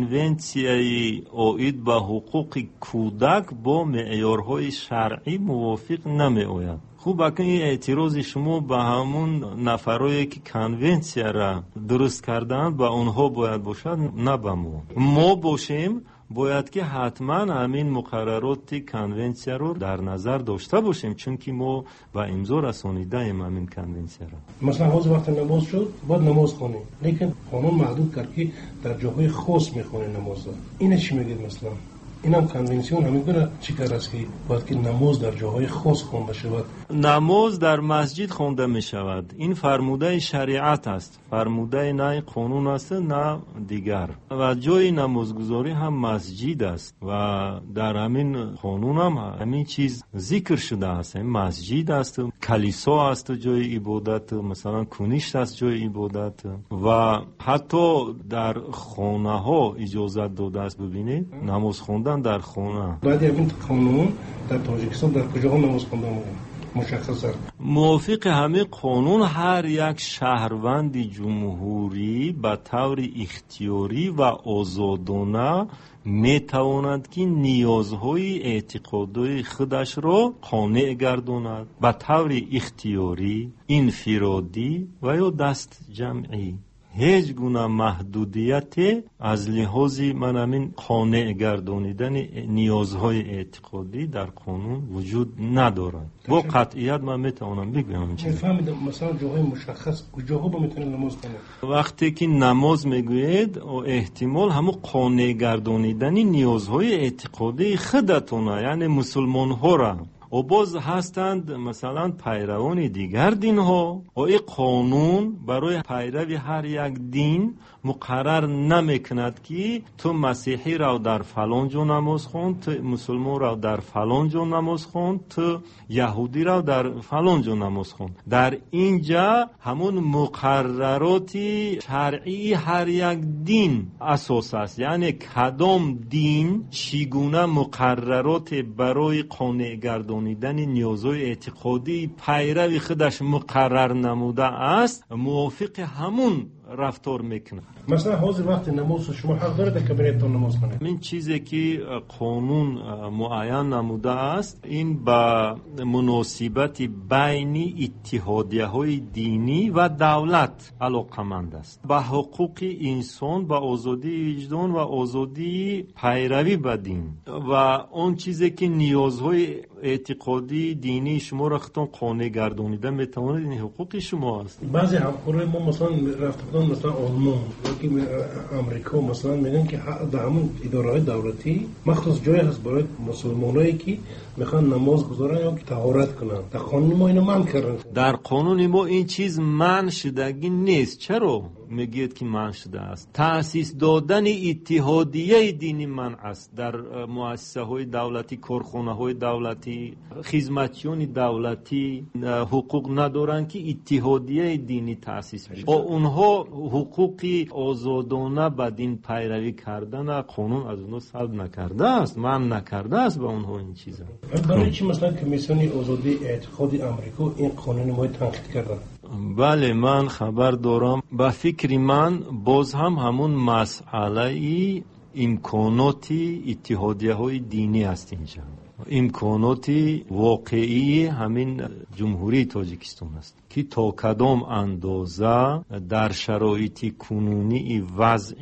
S4: کنونسیای آید به حقوق کودک با معیارهای شرعی موافق نمی آید. خوب اکنون این اعتراض شما به همون نفرایی که کنونسیا را درست کردن با اونها باید باشد، نه به ما. ما باشیم باید که حتما همین مقررات کنونسیا رو در نظر داشته باشیم، چون که ما با امضا رسانیده ایم همین کنونسیا رو.
S2: مثلا حاض وقت نماز شد باید نماز خونیم، لیکن قانون محدود کرد که در جاهای خاص میخونه نماز. اینه چی میگید؟ مثلا این هم کنونسیون همین گونه چی کار است که باید که نماز در جاهای خاص خونده شود؟
S4: نماز در مسجد خونده می شود. این فرموده شریعت است، فرموده نه قانون است نه دیگر. و جای نمازگذاری هم مسجد است و در همین قانون هم همین چیز ذکر شده است. مسجد است، کلیسا است جای عبادت، مثلا کنیشت است جای عبادت و حتی در خانه ها اجازت داده است. ببینید نماز خواندن در خانه.
S2: بعد این قانون در تاجیکستان در کجا نماز خواندن مشخصه؟
S4: موافق همه قانون هر یک شهروند جمهوری به طور اختیاری و آزادانه میتواند که نیازهای اعتقادی خودش را قانع گرداند به طور اختیاری، انفرادی و یا دست جمعی. هیچ گونه محدودیت از لحاظ من همین قانع گردانیدن نیازهای اعتقادی در قانون وجود ندارد. با قطعیت من میتونم بگم چیزی.
S2: فهمیدم مثلا جاهای مشخص کجاها با میتونه نماز کنه؟
S4: وقتی که نماز میگوید احتمال همون قانع گردانیدن نیازهای اعتقادی خودتونه، یعنی مسلمان ها را. و باز هستند مثلا پیروان دیگر دین ها و این قانون برای پیروی هر یک دین مقرر نمیکند که تو مسیحی را در فلان جا نماز خون، تو مسلمان را در فلان جا نماز خون، تو یهودی را در فلان جا نماز خون. در اینجا همون مقررات شرعی هر یک دین اساس است، یعنی کدام دین چگونه مقررات برای قانع گردانیدن نیازهای اعتقادی پیروی خودش مقرر نموده است، موافق همون رفتار میکنه.
S2: مثلا حاضر وقت نماز شما حق دارید که برید نماز کنید.
S4: این چیزی که قانون معین نموده است این با مناسبت بین اتحادیه های دینی و دولت علاقمند است. با حقوق انسان، با آزادی وجدان و آزادی پیروی به دین و اون چیزی که نیازهای اعتقادی دینی شما را خودتون قانع گردانیده میتواند، این حقوق شما است.
S2: بعضی همکارای ما مثلا رفتن مثلا آلمان یا امریکا مثلا میگن که در همون اداره‌های دولتی مخصوص جایی هست برای مسلمانایی که میخوان نماز گذارن یا که طهارت کنن. در قانون ما اینو منع کردن.
S4: در قانون ما این چیز منع شدگی نیست. چرا میگید که منع شده است؟ تأسیس دادن اتحادیه دینی منع است. در مؤسسه های دولتی، کارخانه های دولتی، خدمتیان دولتی حقوق ندارن که اتحادیه دینی تأسیس بشه. با اونها حقوقی آزادانه به دین پیروی کردن قانون از اونها سلب نکرده است، منع نکرده است به اونها این چیزا.
S2: برای چی مثلا کمیسیون آزادی اعتقادی آمریکا این قانون ما تنقید کردن؟
S4: بله من خبر دارم. به فکر من باز هم همون مسئله امکاناتی اتحادیه های دینی است. اینجا امکاناتی واقعی همین جمهوری تاجیکستان است که تا کدام اندازه در شرایط کنونی وضع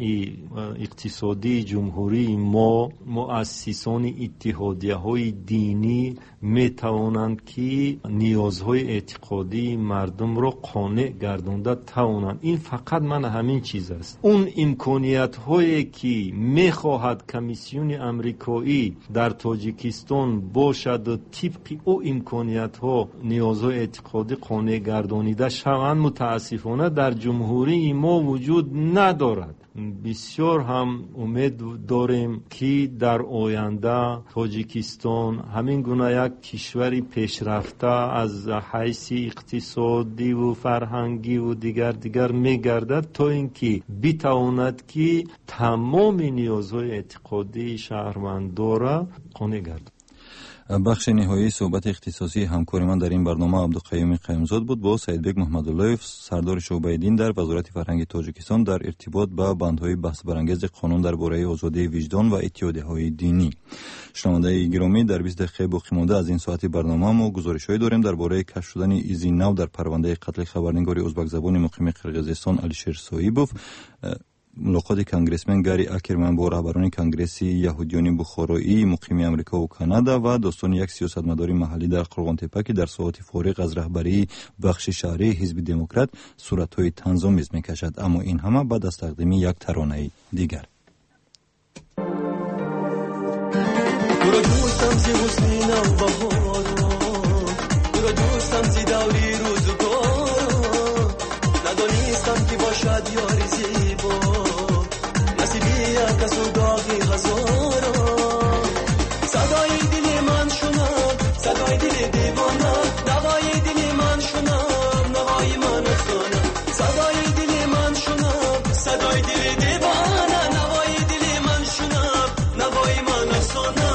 S4: اقتصادی جمهوری ما مؤسسان اتحادیه های دینی می توانند که نیازهای اعتقادی مردم را قانع گردانده توانند. این فقط من همین چیز است. اون امکانیت هایی که می خواهد کمیسیون امریکایی در تاجیکستان باشد و طبق او امکانیت ها نیازهای اعتقادی قانع گردانیده شوند متاسفانه در جمهوری ما وجود ندارد. بسیار هم امید داریم که در آینده تاجیکستان همین گونه یک کشوری پیشرفته از حیث اقتصادی و فرهنگی و دیگر دیگر میگردد تا اینکه بتواند که تمام نیازهای اعتقادی شهروندان را قانع گرداند.
S3: بخش نهایی صحبت اختصاصی همکار من در این برنامه عبدالقیوم قیمزاد بود با سیدبگ محمدالله سردار شعبه دین در وزارت فرهنگ تاجیکستان در ارتباط با بندهای بحث برانگیز قانون درباره آزادی وجدان و اتحادیه‌های دینی. شنونده گرامی، در بیست دقیقه باقی مانده از این ساعت برنامه ما گزارش‌هایی داریم درباره کشف شدن ایزی نو در پرونده قتل خبرنگار ازبک زبان مقیم قرقیزستان علیشیر صایبوف. ملاقات کنگرسمن گاری اکرمن با رهبران کنگرس یهودیان بخارایی مقیم آمریکا و کانادا و دوستان یک سیاستمدار محلی در قرغن‌تپه که در ساعات فارغ از رهبری بخش شهری حزب دموکرات صورت‌های تنظیم‌آمیز می‌کشد. اما این همه بعد از تقدیم یک ترانه دیگر.
S5: ندانستم که باشد یاری زیبا نصیبی یک از داغی هزاران صدای دل من شنم صدای دل دیوانه نوای دل من شنم نوای من افسانه صدای دل من شنم صدای دل دیوانه نوای دل من شنم نوای من افسانه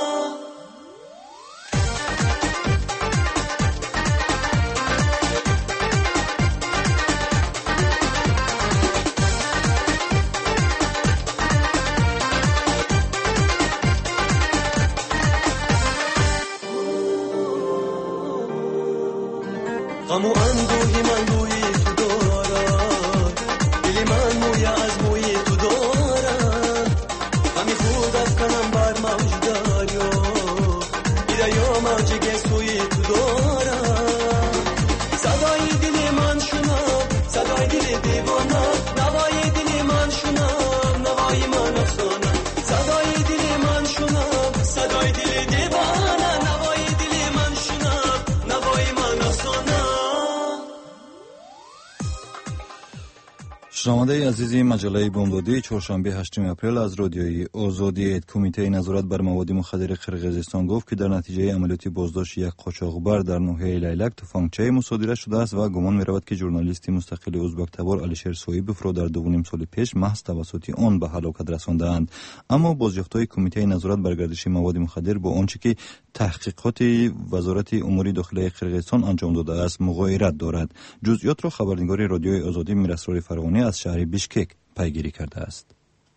S5: غم و اندوهی من بوی تو دارد دل من موی از موی تو دارد غمی خود افکنم بر موج دریا دریا موج گسوی تو دارد صدای دل من شنم صدای دل دیوانه نوای دل من شنم نوای من افسانه صدای دل من شنم صدای دل دیوانه نوای دل من شنم نوای من افسانه.
S3: شنونده عزیزی مجله بامدادی چهارشنبه هشتم اپریل از رادیوی آزادی کمیته نظارت بر مواد مخدر قرقیزستان گفت که در نتیجه عملیات بازداشت یک قاچاقبر در ناحیه لیلک تفنگچه مصادره شده است و گمان می‌رود که ژورنالیست مستقل ازبک تبار علیشیر صاحبوف را در دو و نیم سال پیش محض توسط آن به هلاکت رساندند. اما بازیافت‌های کمیته نظارت بر گردش مواد مخدر با آنچه که تحقیقات وزارت امور داخلی قرقیزستان انجام داده است مغایرت دارد. جزئیات را خبرنگار رادیوی آزادی میراسرار فرغانی از شهر بیشکک پیگیری کرده است.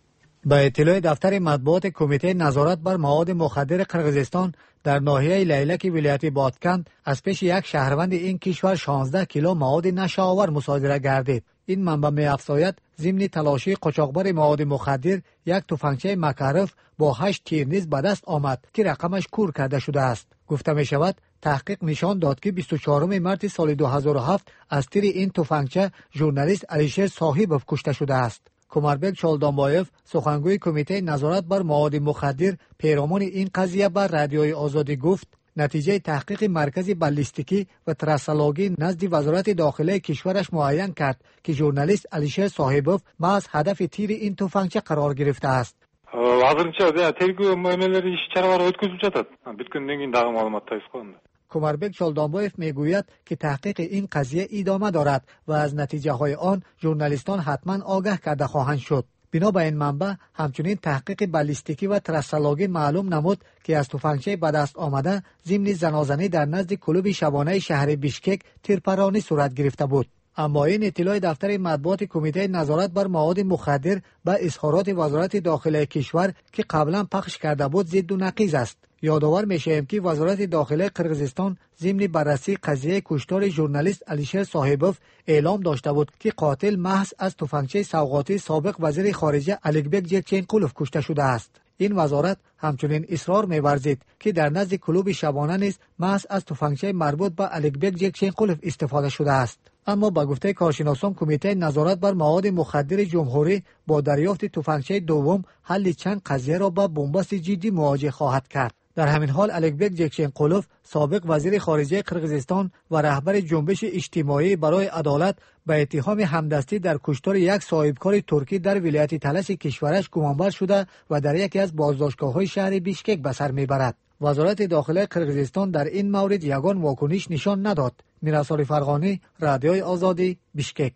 S6: به اطلاع دفتر مطبوعات کمیته نظارت بر مواد مخدر قرقیزستان در ناحیه لیلک ولایت بادکند از پیش یک شهروند این کشور شانزده کیلو مواد نشه‌آور مصادره گردید. این منبع می‌افزاید ضمن تلاشی قاچاقبر مواد مخدر یک تفنگچه مکرف با هشت تیر نیز به دست آمد که رقمش کور کرده شده است. گفته می شود تحقیق نشان داد که بیست و چهارم مارس سال دو هزار و هفت از تیر این تفنگچه ژورنالیست علیشیر صاحبوف کشته شده است. کمربک چالدانبایف سخنگوی کمیته نظارت بر مواد مخدر پیرامون این قضیه بر رادیوی آزادی گفت نتیجه تحقیق مرکز بالستیکی و ترسولوژی نزد وزارت داخلی کشورش معین کرد که ژورنالیست علیشیر صاحبوف محض هدف تیر این تفنگچه قرار گرفته است.
S23: Азырынча тергөө мамилелери иш-чаралар өткөзүлүп жатат. Бүткөндөн кийин дагы маалымат тайып коюлду.
S6: کمربک چالدانبایف میگوید که تحقیق این قضیه ادامه دارد و از نتیجه های آن ژورنالیستان حتما آگاه کرده خواهند شد. بنا به این منبع همچنین تحقیق بالستیکی و ترسولوژی معلوم نمود که از تفنگچه به دست آمده ضمن زنازنی در نزد کلوب شبانه شهر بیشکک تیرپرانی صورت گرفته بود. اما این اطلاع دفتر مطبوعات کمیته نظارت بر مواد مخدر به اظهارات وزارت داخلی کشور که قبلا پخش کرده بود ضد و نقیض است. یادآور میشیم که وزارت داخلی قرقیزستان ضمن بررسی قضیه کشتار ژورنالیست علیشیر صاحبوف اعلام داشته بود که قاتل محض از تفنگچه سوغاتی سابق وزیر خارجه الکبک جکچنقولوف کشته شده است. این وزارت همچنین اصرار می‌ورزید که در نزد کلوب شبانه نیز محض از تفنگچه مربوط به الکبک جکچنقولوف استفاده شده است. اما با گفته کارشناسان کمیته نظارت بر مواد مخدر جمهوری با دریافت تفنگچه دوم حل چند قضیه را با بنبست جدی مواجه خواهد کرد. در همین حال الکبک جکچنقولوف سابق وزیر خارجه قرقیزستان و رهبر جنبش اجتماعی برای عدالت به اتهام همدستی در کشتار یک صاحبکار ترکی در ولایت تلس کشورش گمانبر شده و در یکی از بازداشتگاه‌های شهر بیشکک به سر میبرد. وزارت داخلی قرقیزستان در این مورد یگان واکنش نشان نداد. میراسال فرغانی، رادیوی آزادی، بیشکک.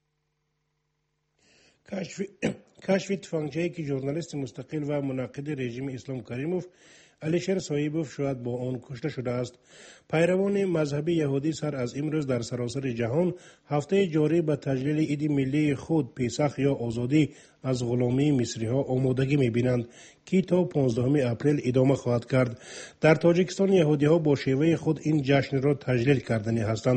S2: کشف تفنگچه‌ای که ژورنالیست مستقل و مناقض رژیم اسلام کریموف علیشیر صاحبوف شاید با آن کشته شده است. پیروان مذهب یهودی سر از امروز در سراسر جهان هفته جاری به تجلیل عید ملی خود پیسخ یا آزادی از غلامی مصری ها آمادگی می بینند که تا پانزدهم اپریل ادامه خواهد کرد. در تاجیکستان یهودی ها با شیوه خود این جشن را تجلیل کردنی هستند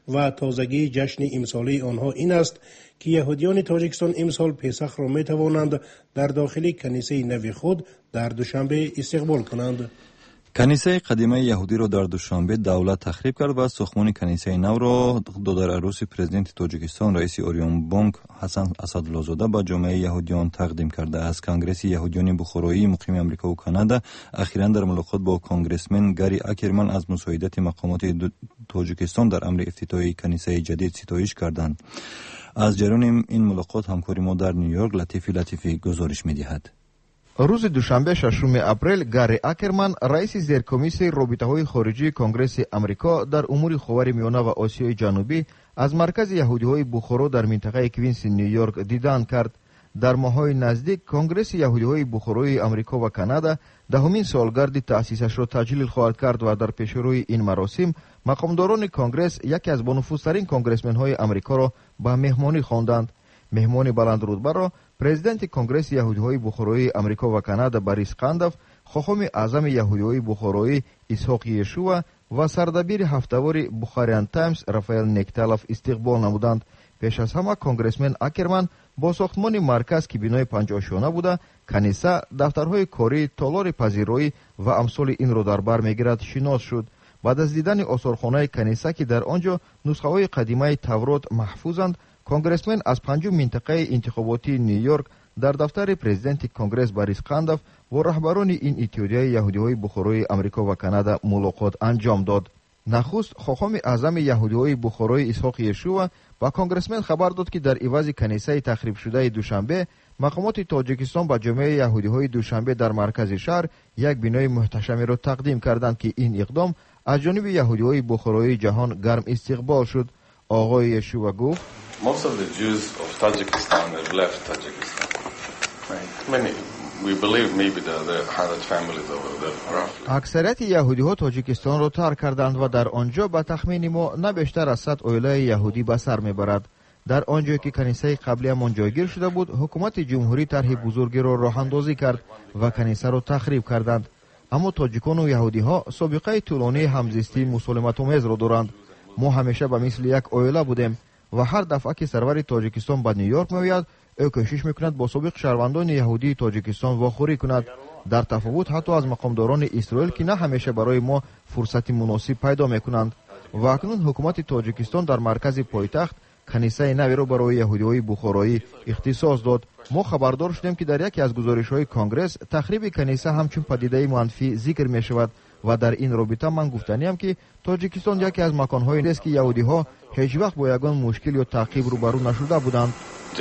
S2: و تازگی جشن امسالی آنها این است که یهودیان تاجیکستان امسال پسخ را می توانند در داخل کنیسه نو خود در دوشنبه استقبال کنند.
S3: کنیسه قدیمه یهودی را در دوشنبه دولت تخریب کرد و ساختمان کنیسه نو را دادر عروس پرزیدنت تاجیکستان رئیس اوریون بانک حسن اسدالله‌زاده به جامعه یهودیان تقدیم کرده است. کنگره یهودیان بخارایی مقیم امریکا و کانادا اخیراً در ملاقات با کنگرسمن گری اکرمن از مساعدت مقامات تاجیکستان در امر افتتاحی کنیسه جدید ستایش کردند. از جریان این ملاقات همکاری ما در نیویورک لطیفی لطیفی گزارش می‌دهد.
S9: روز دوشنبه ششم اپریل گاری اکرمن رئیس زیرکمیسیون رابطه‌های خارجی کنگره آمریکا در امور خاورمیانه و آسیای جنوبی از مرکز یهودی‌های بخارا در منطقه کوینز نیویورک دیدن کرد. در ماه‌های نزدیک کنگره یهودی‌های بخارای آمریکا و کانادا دهمین سالگرد تأسیسش را تجلیل خواهد کرد و در پیشروی این مراسم مقامداران کنگره یکی از بانفوذترین کنگرسمن‌های آمریکا را به مهمانی خواندند. مهمان بلندرتبه را پرزیدنت کنگره یهودی‌های بخارای آمریکا و کانادا باریس قاندف، خاخام اعظم یهودی‌های بخارایی اسحاق یشوع و سردبیر هفته‌وار بخاریان تایمز رافائل نکتالف استقبال نمودند. پیش از همه کنگرسمن اکرمن با ساختمان مرکز که بنای پنجاه شانه بوده، کنیسه، دفترهای کاری، تالار پذیرایی و امثال این را در بر میگیرد شناس شد. بعد از دیدن آثارخانه کنیسه که در آنجا نسخه‌های قدیمی تورات محفوظند، کنگرسمن از پنجم منطقه انتخاباتی نیویورک در دفتر پرزیدنت کنگره باریس قاندف و رهبران این اتحادیه یهودی‌های بخارای آمریکا و کانادا ملاقات انجام داد. نخست خاخام اعظم یهودی‌های بخارای اسحاق یشوع با کنگرسمن خبر داد که در عوض کنیسه تخریب شده دوشنبه مقامات تاجیکستان با جامعه یهودی‌های دوشنبه در مرکز شهر یک بنای محتشمی را تقدیم کردند که این اقدام از جانب یهودی‌های بخارای جهان گرم استقبال شد. آقای یشوع گفت
S7: Most of the Jews of Tajikistan have left Tajikistan. Right. Many, we believe maybe there are one hundred families over there roughly.
S9: اکثریت یهودی‌ها تاجیکستان را ترک کردند و در آنجا به تخمین ما نه بیشتر از صد عائله یهودی به سر میبرد. در آنجا که کنیسه قبلی همان جایگیر شده بود، حکومت جمهوری طرح بزرگی را راه اندازی کرد و کنیسه را تخریب کردند. اما تاجیکان و یهودی‌ها سابقه طولانی همزیستی مسالمت‌آمیز را دارند. ما همیشه به مثل یک عائله بودیم و هر دفعه که سرور تاجیکستان به نیویورک میآید، او کوشش میکند با سابق شهروندان یهودی تاجیکستان واخوری کند. در تفاوت حتی از مقامداران اسرائیل که نه همیشه برای ما فرصت مناسب پیدا میکنند. و اکنون حکومت تاجیکستان در مرکز پایتخت کنیسه نوی را برای یهودی‌های بخارایی اختصاص داد. ما خبردار شدیم که در یکی از گزارش‌های کنگره تخریب کنیسه همچون پدیده منفی ذکر می‌شود و در این رابطه من گفتنیم که تاجیکستان یکی از مکان‌هایی است که یهودی‌ها هیچ وقت با یگان مشکل یا تعقیب روبرو نشده بودند.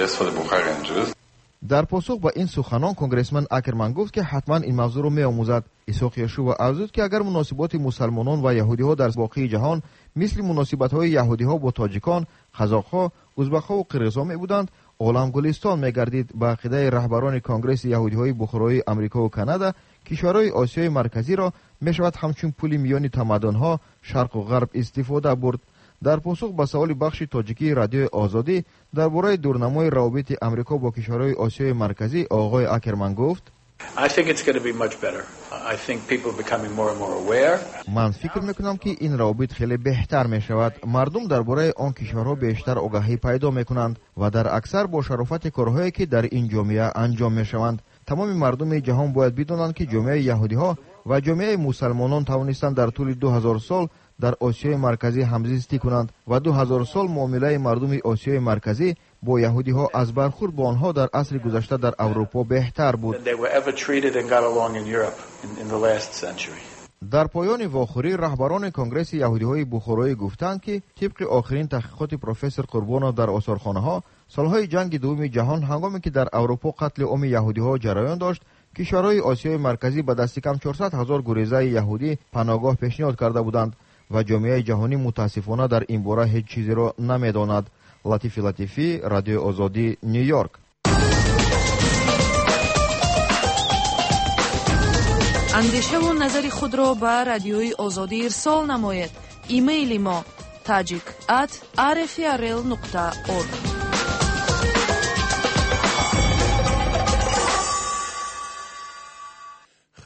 S9: در پاسخ به این سخنان کنگرسمن اکرمن گفت که حتما این موضوع را می‌آموزد. اسحاق یشوع افزود که اگر مناسبات مسلمانان و یهودی‌ها در باقی جهان مثل مناسبت‌های یهودی‌ها با تاجیکان، قزاق‌ها، ازبک‌ها و قرغیزها می‌بودند، عالم گلستان می‌گردید. به عقیده رهبران کنگره یهودی‌های بخارای آمریکا و کانادا، کشورهای آسیای مرکزی را می‌شود همچون پل میان تمدن‌ها شرق و غرب استفاده برد. در پاسخ به سوال بخش تاجیکی رادیو آزادی درباره دورنمای روابط آمریکا با کشورهای آسیای مرکزی، آقای اکرمن گفت من فکر میکنم که این روابط خیلی بهتر می شود. مردم درباره آن کشورها بیشتر آگاهی پیدا میکنند و در اکثر با شرافت کارهایی که در این جامعه انجام می شوند. تمام مردم جهان باید بدانند که جامعه یهودی‌ها و جامعه مسلمانان توانستند در طول دو هزار سال در آسیای مرکزی همزیستی کنند و دو هزار سال معامله مردم آسیای مرکزی با یهودی‌ها از برخورد با آنها در عصر گذشته در اروپا بهتر بود. در پایان واخوری رهبران کنگره یهودی‌های بخارای گفتند که طبق آخرین تحقیقات پروفسور قربانوف در آثارخانه‌ها، سالهای جنگ دوم جهان هنگامی که در اروپا قتل عام یهودی‌ها جریان داشت، کشورهای آسیای مرکزی به دست کم چهارصد هزار گریزه یهودی پناهگاه پیشنهاد کرده بودند و جامعه جهانی متاسفانه در این باره هیچ چیزی را نمیداند. لطیفی لطیفی، رادیو آزادی، نیویورک.
S19: اندیشه و نظر خود را به رادیوی آزادی ارسال نماید. ایمیل ما تاجیک ات آر اف ار ال نقطه اورگ.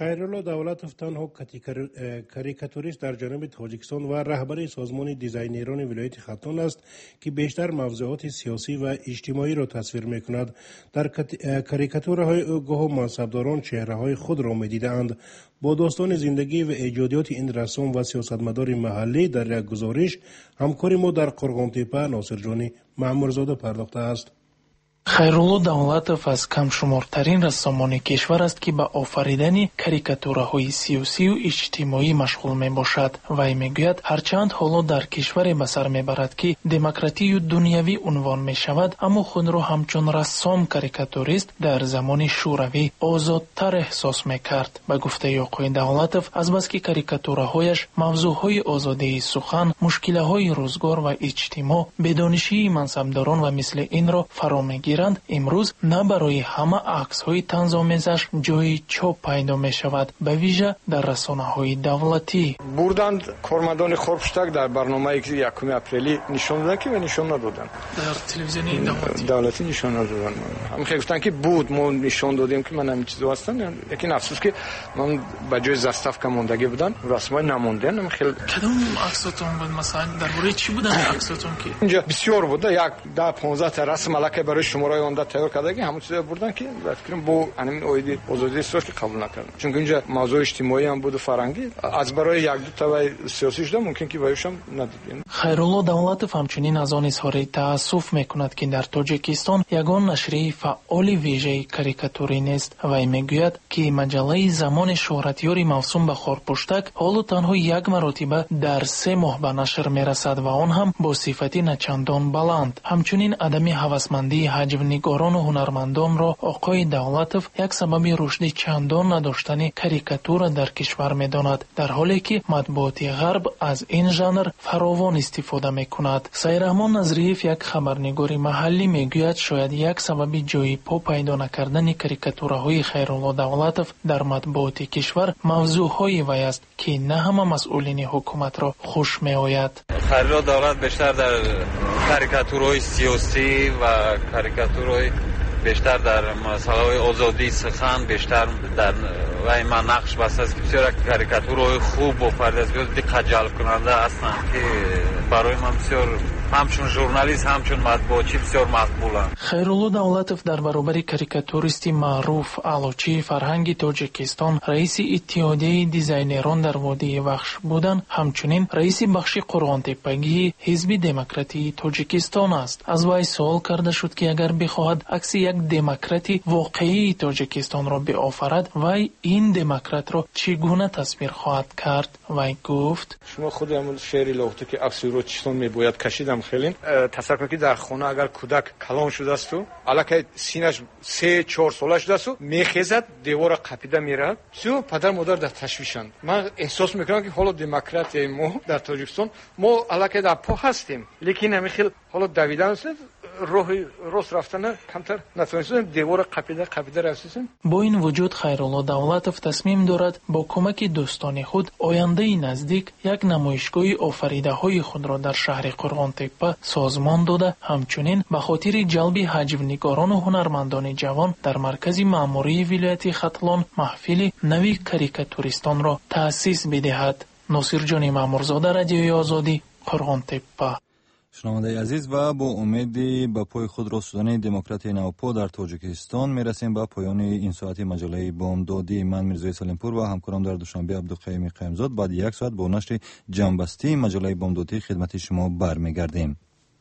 S2: خیرالله دولتوف تنها کاریکاتوریست در جانب تاجیکستان و رهبر سازمان دیزاینران ولایت ختلان است که بیشتر موضوعات سیاسی و اجتماعی را تصویر می کند. در کاریکاتورهای او گاه منصبداران چهره های خود را می دیدند. با داستان زندگی و ایجادیات این رسام و سیاستمدار محلی در یک گزارش همکار ما در قرغانتپه ناصرجانی معمورزاده پرداخته است.
S8: خیرالله давлатов аз камшумортарин рассомони кишвар аст ки ба офаридани карикатураҳои сиёсию иҷтимоӣ машғул мебошад. Вай мегӯяд, ҳарчанд ҳоло дар кишваре ба сар мебарад ки демократию дунявӣ унвон мешавад, аммо худро ҳамчун рассом карикатурист дар замони шӯравӣ озодтар эҳсос мекард. Ба гуфтаи оқои давлатов, азбаски карикатураҳояш мавзӯъҳои озодии сухан, мушкилаҳои рӯзгор ва иҷтимоъ, бедонишии мансабдорон ва мисли инро фаро мегирад, امروز نه برای همه عکس‌های طنزآمیزش جای چاپ پیدا می‌شود، به ویژه در رسانه‌های دولتی.
S10: بردند کارمندان خورپشتک در برنامه‌ای که یکم اپریلی نشان دادن که نشان ندادن. در تلویزیون دولتی دولتی نشان ندادن. هم خیلی گفتن که بود، ما نشان دادیم که من همین چیزا هستن. یکی افسوس که من به جای زاستافکا موندگی بودن، رسمای نموندن. هم خیلی
S8: کدوم عکساتون بود مثلا درباره چی بودن عکساتون که؟
S10: اینجا بسیار بود، یک ده پانزده تا رسم الکی برای شمارای آن دا تیار کردگی همون چیزا بردن که فکر کنم با همین اویدی آزادی سیاسی قبول نکردن، چون اینجا موضوع اجتماعی هم بود و فرهنگی، از برای یک دو تا سیاسی شده ممکن که وایش هم ندید.
S8: خیرالله давлатов همچنین از آن اظهار تأسف میکند که در تاجیکستان یگان نشریه فعال ویژه کاریکاتوری نیست. وی میگوید که مجله زمان شهرتیار موسوم به خورپشتک حالا تنها یک مرتبه در سه ماه به نشر میرسد و آن هم با صفتی نچندان بلند. همچنین عدم هوسمندی حجم‌نگاران و هنرمندان را آقای давлатов یک سبب رشد چندان نداشتن کاریکاتور در کشور می‌داند، در حالی که مطبوعات غرب از این ژانر فراوان استفاده می‌کند. سیرحمان نظریف یک خبرنگار محلی میگوید شاید یک سبب جای پا پیدا نکردن کاریکاتورهای خیرالله давлатов در مطبوعات کشور موضوعهای وی است که نه همه مسئولین حکومت را خوش می‌آید.
S11: خیرالله давлатов بیشتر در کاریکاتورهای سیاسی و کاریکاتورهای بیشتر در مسائل آزادی سخن بیشتر در وای من نقش بسته است که بسیار کاریکاتورهای خوب و فرد است که دقت جلب کننده هستند که برای من بسیار همچون ژورنالیست همچون مطبوعاتی بسیار مقبولند.
S8: خیرالله давлатов در برابر کاریکاتوریستی معروف علوچی فرهنگی تاجیکستان رئیس اتحادیه دیزاینران در وادی وخش بودند، همچنین رئیس بخش قرغانتپگی حزب دموکراتی تاجیکستان است. از وی سوال کرده شد که اگر بخواهد عکس یک دموکراتی واقعی تاجیکستان را بیافرد، وی این دموکرات را چگونه تصویر خواهد کرد؟ وی گفت
S10: شما خود همون شعری لوحتی که عکس رو چطور میباید کشیدم خیلی تصور کنید که در خانه اگر کودک کلان شده است و الکی سینش سه چهار ساله شده است و میخیزد دیوار قپیده میرد، سو پدر مادر در تشویشند. من احساس میکنم که حالا دموکراتی ما در تاجیکستان ما الکی در پا هستیم، لیکن همین خیلی حالا دویدن است راه راست رفتن کمتر نتونستیم دیوار قپیده قپیده رسیدیم.
S8: با این وجود خیرالله давлатов تصمیم دارد با کمک دوستان خود آینده نزدیک یک نمایشگاه آفریده های خود را در شهر قرغانتپه سازمان داده، همچنین به خاطر جلب حجم‌نگاران و هنرمندان جوان در مرکز مأموری ولایت ختلان محفل نوی کاریکاتوریستان را تأسیس بدهد. ناصرجان معمورزاده، رادیوی آزادی، قرغانتپه.
S3: شنونده عزیز، و با امیدی به پای خود رسوندن دموکراتی نوپا در تاجیکستان میرسیم به پایان این ساعت مجله بامدادی. من میرزای سلیمپور و همکارم در دوشنبه عبدالقیوم قیمزاد بعد یک ساعت با نشر جنبستی مجله بامدادی خدمت شما برمیگردیم.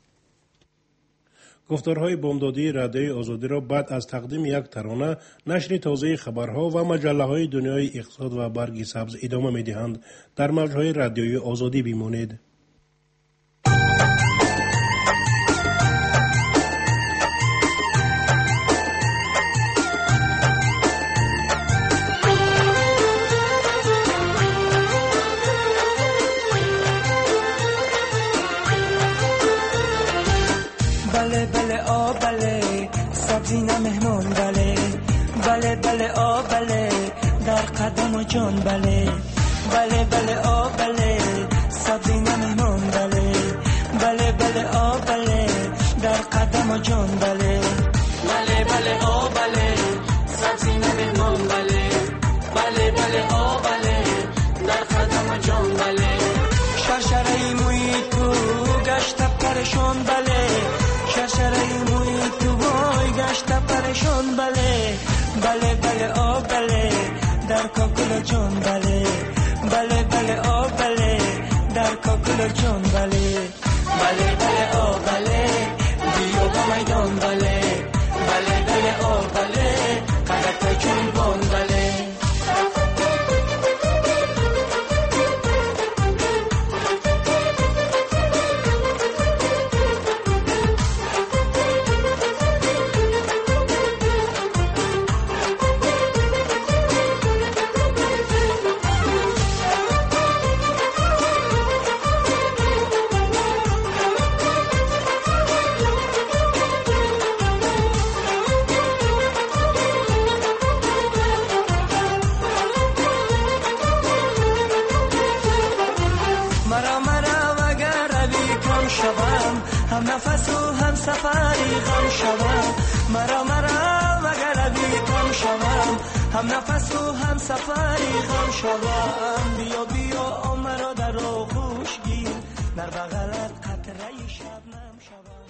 S2: گفتارهای بامدادی رادیوی آزادی را بعد از تقدیم یک ترانه، نشر تازه خبرها و مجله های دنیای اقتصاد و برگ سبز ادامه میدهند. در موجهای رادیوی آزادی بمانید.
S24: بله بله آ بله سبزی نه مهمان بله بله بله آ بله در قدم و جان بله بله بله آ بله سبزی نه مهمان بله بله بله آ بله در قدم و جان بله بله بله آ بله سبزی نه مهمان بله بله بله کاکل جان بله بله بله آ بله در کاکل جان بله بله بله آ بله بیا با میدان بله بله بله آ بله قدرت جون بان بله هم نفس و هم سفری غم شوم مرا مرا مگر بی کم شوم هم نفس و هم سفری غم شوم بیا بیا مرا در آغوش گیر در بغلت قطره شبنم شوم